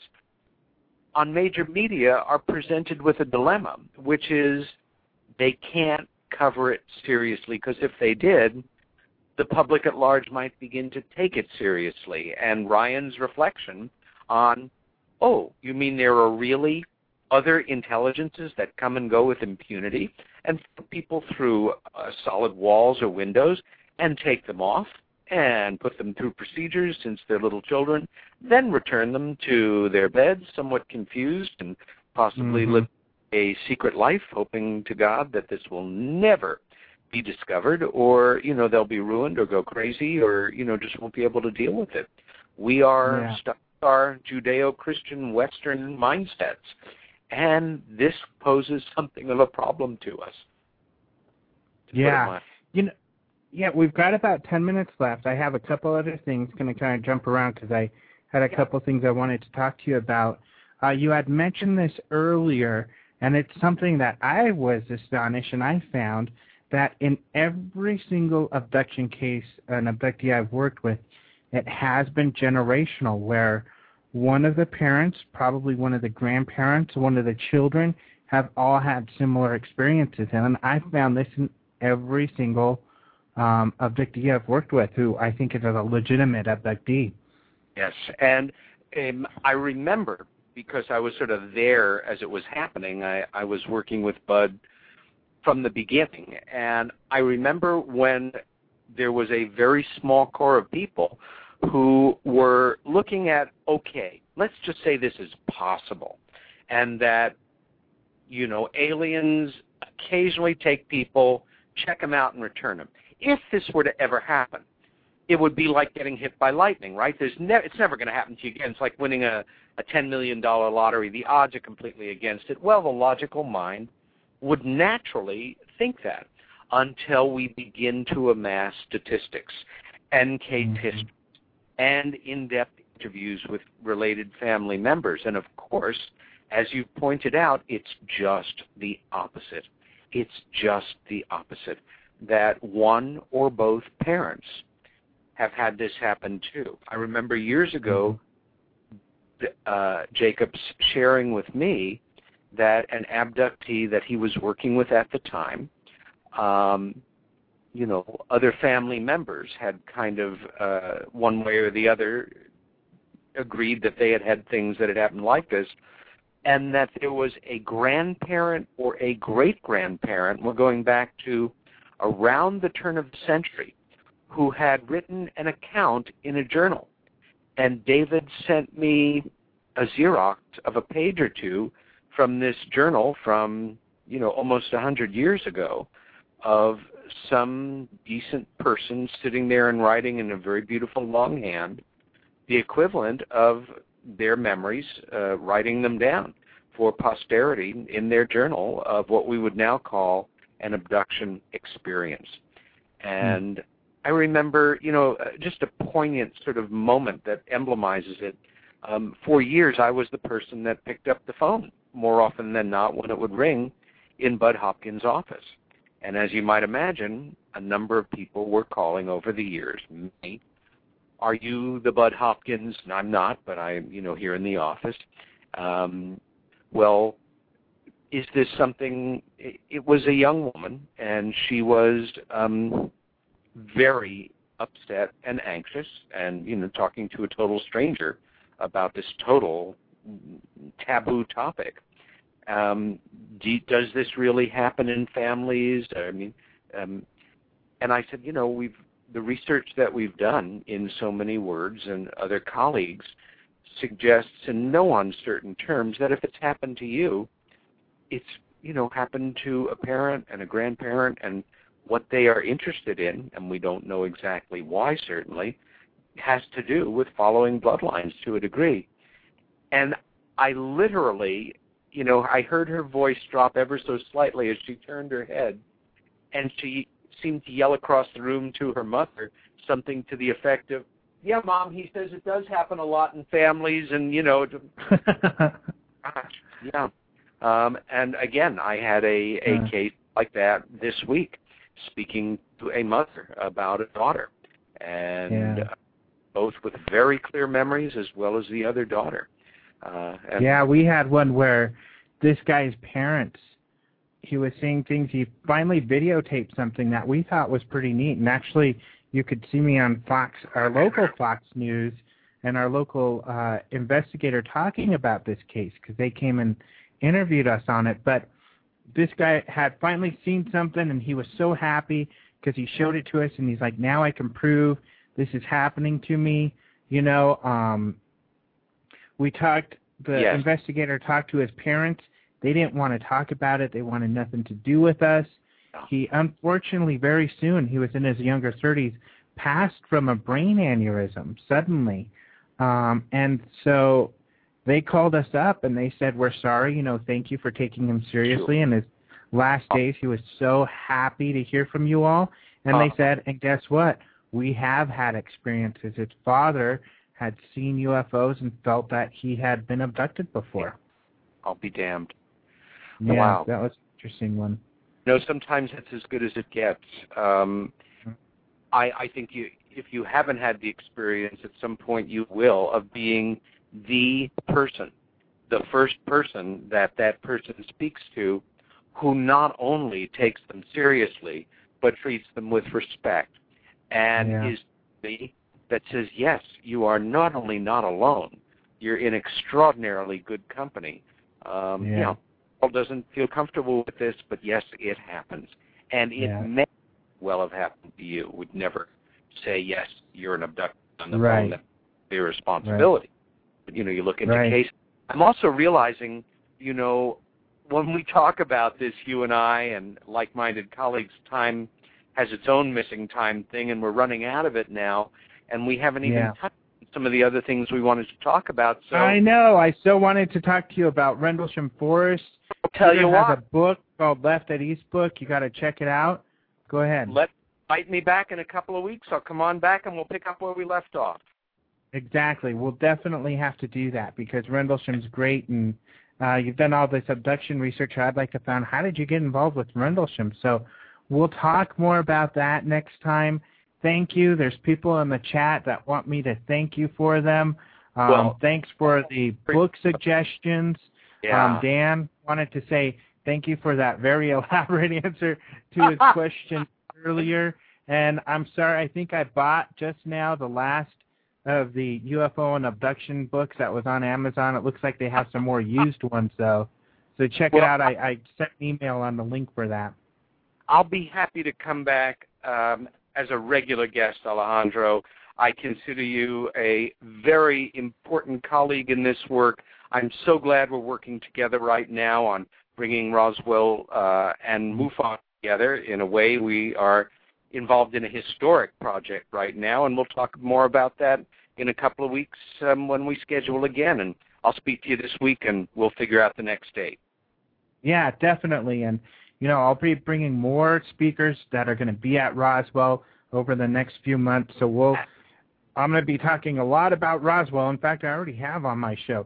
Speaker 4: on major media are presented with a dilemma, which is they can't cover it seriously, because if they did, the public at large might begin to take it seriously. And Ryan's reflection on, oh, you mean there are really other intelligences that come and go with impunity and put people through uh, solid walls or windows and take them off and put them through procedures since they're little children, then return them to their beds somewhat confused and possibly mm-hmm. live a secret life, hoping to God that this will never be discovered, or, you know, they'll be ruined or go crazy, or, you know, just won't be able to deal with it. We are yeah. stuck with our Judeo-Christian Western mindsets, and this poses something of a problem to us. To
Speaker 3: yeah. You know, yeah, we've got about ten minutes left. I have a couple other things, going to kind of jump around because I had a couple things I wanted to talk to you about. Uh, you had mentioned this earlier, And it's something that I was astonished, and I found that in every single abduction case, an abductee I've worked with, it has been generational, where one of the parents, probably one of the grandparents, one of the children, have all had similar experiences. And I found this in every single um, abductee I've worked with, who I think is a legitimate abductee.
Speaker 4: Yes, and um, I remember, because I was sort of there as it was happening, I, I was working with Bud from the beginning, and I remember when there was a very small core of people who were looking at, okay, let's just say this is possible, and that, you know, aliens occasionally take people, check them out, and return them. If this were to ever happen, it would be like getting hit by lightning, right? There's ne- it's never going to happen to you again. It's like winning a, a ten million dollars lottery. The odds are completely against it. Well, the logical mind would naturally think that until we begin to amass statistics, N K
Speaker 3: Mm-hmm.
Speaker 4: history, and in-depth interviews with related family members. And, of course, as you pointed out, it's just the opposite. It's just the opposite, that one or both parents have had this happen too. I remember years ago, uh, Jacobs sharing with me that an abductee that he was working with at the time, um, you know, other family members had kind of uh, one way or the other agreed that they had had things that had happened like this, and that there was a grandparent or a great-grandparent, we're going back to around the turn of the century, who had written an account in a journal. And David sent me a Xerox of a page or two from this journal from, you know, almost one hundred years ago, of some decent person sitting there and writing in a very beautiful longhand the equivalent of their memories, uh, writing them down for posterity in their journal of what we would now call an abduction experience. And mm. I remember, you know, just a poignant sort of moment that emblemizes it. Um, for years, I was the person that picked up the phone more often than not when it would ring in Bud Hopkins' office. And as you might imagine, a number of people were calling over the years. Me, are you the Bud Hopkins? And I'm not, but I'm, you know, here in the office. Um, well, is this something? It, it was a young woman, and she was um, very upset and anxious, and you know, talking to a total stranger about this total taboo topic. Um, do, does this really happen in families? I mean, um, and I said, you know, we've the research that we've done in so many words and other colleagues suggests in no uncertain terms that if it's happened to you, it's, you know, happened to a parent and a grandparent, and what they are interested in, and we don't know exactly why certainly, has to do with following bloodlines to a degree. And I literally, you know, I heard her voice drop ever so slightly as she turned her head, and she seemed to yell across the room to her mother something to the effect of, yeah, Mom, he says it does happen a lot in families, and, you know, yeah. Um, and again, I had a, a yeah. case like that this week, speaking to a mother about a daughter, and yeah. uh, both with very clear memories as well as the other daughter. Uh, and
Speaker 3: yeah, we had one where this guy's parents, he was seeing things, he finally videotaped something that we thought was pretty neat, and actually you could see me on Fox, our local Fox News, and our local uh, investigator talking about this case, because they came and interviewed us on it. But this guy had finally seen something, and he was so happy because he showed it to us, and he's like, now I can prove this is happening to me. You know, um, we talked, the
Speaker 4: yes.
Speaker 3: investigator talked to his parents. They didn't want to talk about it. They wanted nothing to do with us. He, unfortunately, very soon, he was in his younger thirties, passed from a brain aneurysm suddenly. Um, and so they called us up, and they said, we're sorry, you know, thank you for taking him seriously. In his last days, he was so happy to hear from you all. And they said, and guess what? We have had experiences. His father had seen U F Os and felt that he had been abducted before.
Speaker 4: I'll be damned.
Speaker 3: Yeah,
Speaker 4: wow.
Speaker 3: that was an interesting one.
Speaker 4: You know, sometimes it's as good as it gets. Um, I, I think you, if you haven't had the experience, at some point you will, of being the person, the first person that that person speaks to, who not only takes them seriously, but treats them with respect, and
Speaker 3: Yeah.
Speaker 4: is the that says, yes, you are not only not alone, you're in extraordinarily good company. Um,
Speaker 3: Yeah.
Speaker 4: You know, Paul doesn't feel comfortable with this, but yes, it happens. And it
Speaker 3: Yeah.
Speaker 4: may well have happened to you. Would never say, yes, you're an abductor on the
Speaker 3: Right.
Speaker 4: phone. That's your responsibility. Right. But, you know, you look into
Speaker 3: Right.
Speaker 4: cases. I'm also realizing, you know, when we talk about this, you and I and like-minded colleagues, time has its own missing time thing, and we're running out of it now, and we haven't even
Speaker 3: Yeah.
Speaker 4: touched some of the other things we wanted to talk about. So
Speaker 3: I know. I so wanted to talk to you about Rendlesham Forest.
Speaker 4: I'll tell
Speaker 3: Peter
Speaker 4: you
Speaker 3: has
Speaker 4: what.
Speaker 3: a book called Left at East Book. You got to check it out. Go ahead.
Speaker 4: Let invite me back in a couple of weeks. I'll come on back, and we'll pick up where we left off.
Speaker 3: Exactly. We'll definitely have to do that because Rendlesham's great, and uh, you've done all this abduction research. I'd like to find how did you get involved with Rendlesham? So we'll talk more about that next time. Thank you. There's people in the chat that want me to thank you for them. Um,
Speaker 4: Well,
Speaker 3: thanks for the book suggestions.
Speaker 4: Yeah.
Speaker 3: Um, Dan wanted to say thank you for that very elaborate answer to his question earlier. And I'm sorry, I think I bought just now the last of the U F O and abduction books that was on Amazon. It looks like they have some more used ones, though. So check
Speaker 4: Well,
Speaker 3: it out. I, I sent an email on the link for that.
Speaker 4: I'll be happy to come back um, as a regular guest, Alejandro. I consider you a very important colleague in this work. I'm so glad we're working together right now on bringing Roswell uh, and MUFON together. In a way, we are involved in a historic project right now, and we'll talk more about that in a couple of weeks um, when we schedule again. And I'll speak to you this week, and we'll figure out the next date.
Speaker 3: Yeah, definitely. And, you know, I'll be bringing more speakers that are going to be at Roswell over the next few months. So we'll, I'm going to be talking a lot about Roswell. In fact, I already have on my show.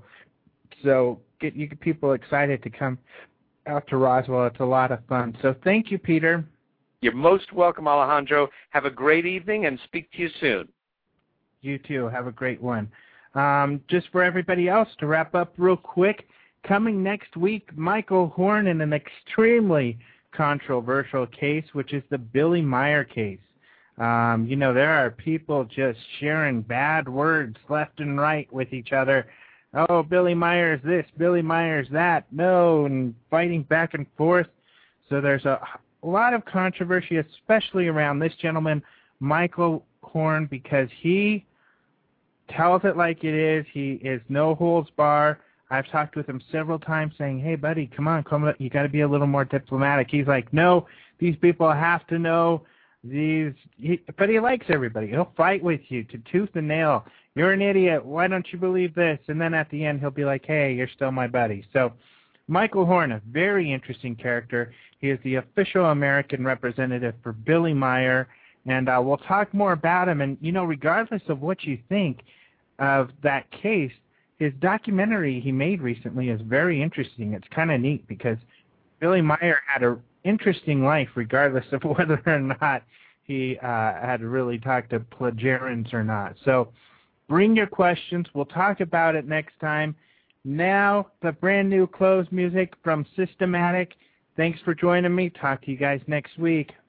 Speaker 3: So get you people excited to come out to Roswell. It's a lot of fun. So thank you, Peter.
Speaker 4: You're most welcome, Alejandro. Have a great evening, and speak to you soon.
Speaker 3: You too. Have a great one. Um, just for everybody else, to wrap up real quick, coming next week, Michael Horn in an extremely controversial case, which is the Billy Meier case. Um, you know, there are people just sharing bad words left and right with each other. Oh, Billy Meier's this, Billy Meier's that, no, and fighting back and forth. So there's a, a lot of controversy, especially around this gentleman, Michael Horn, because he tells it like it is. He is no holds bar. I've talked with him several times saying, hey, buddy, come on, come on. You got to be a little more diplomatic. He's like, no, these people have to know these. He, but he likes everybody. He'll fight with you to tooth and nail. You're an idiot. Why don't you believe this? And then at the end, he'll be like, hey, you're still my buddy. So Michael Horn, a very interesting character. He is the official American representative for Billy Meier. And uh, we'll talk more about him. And, you know, regardless of what you think of that case, his documentary he made recently is very interesting. It's kind of neat because Billy Meier had an interesting life regardless of whether or not he uh, had really talked to plagiarians or not. So bring your questions. We'll talk about it next time. Now, the brand new close music from Systematic. Thanks for joining me. Talk to you guys next week.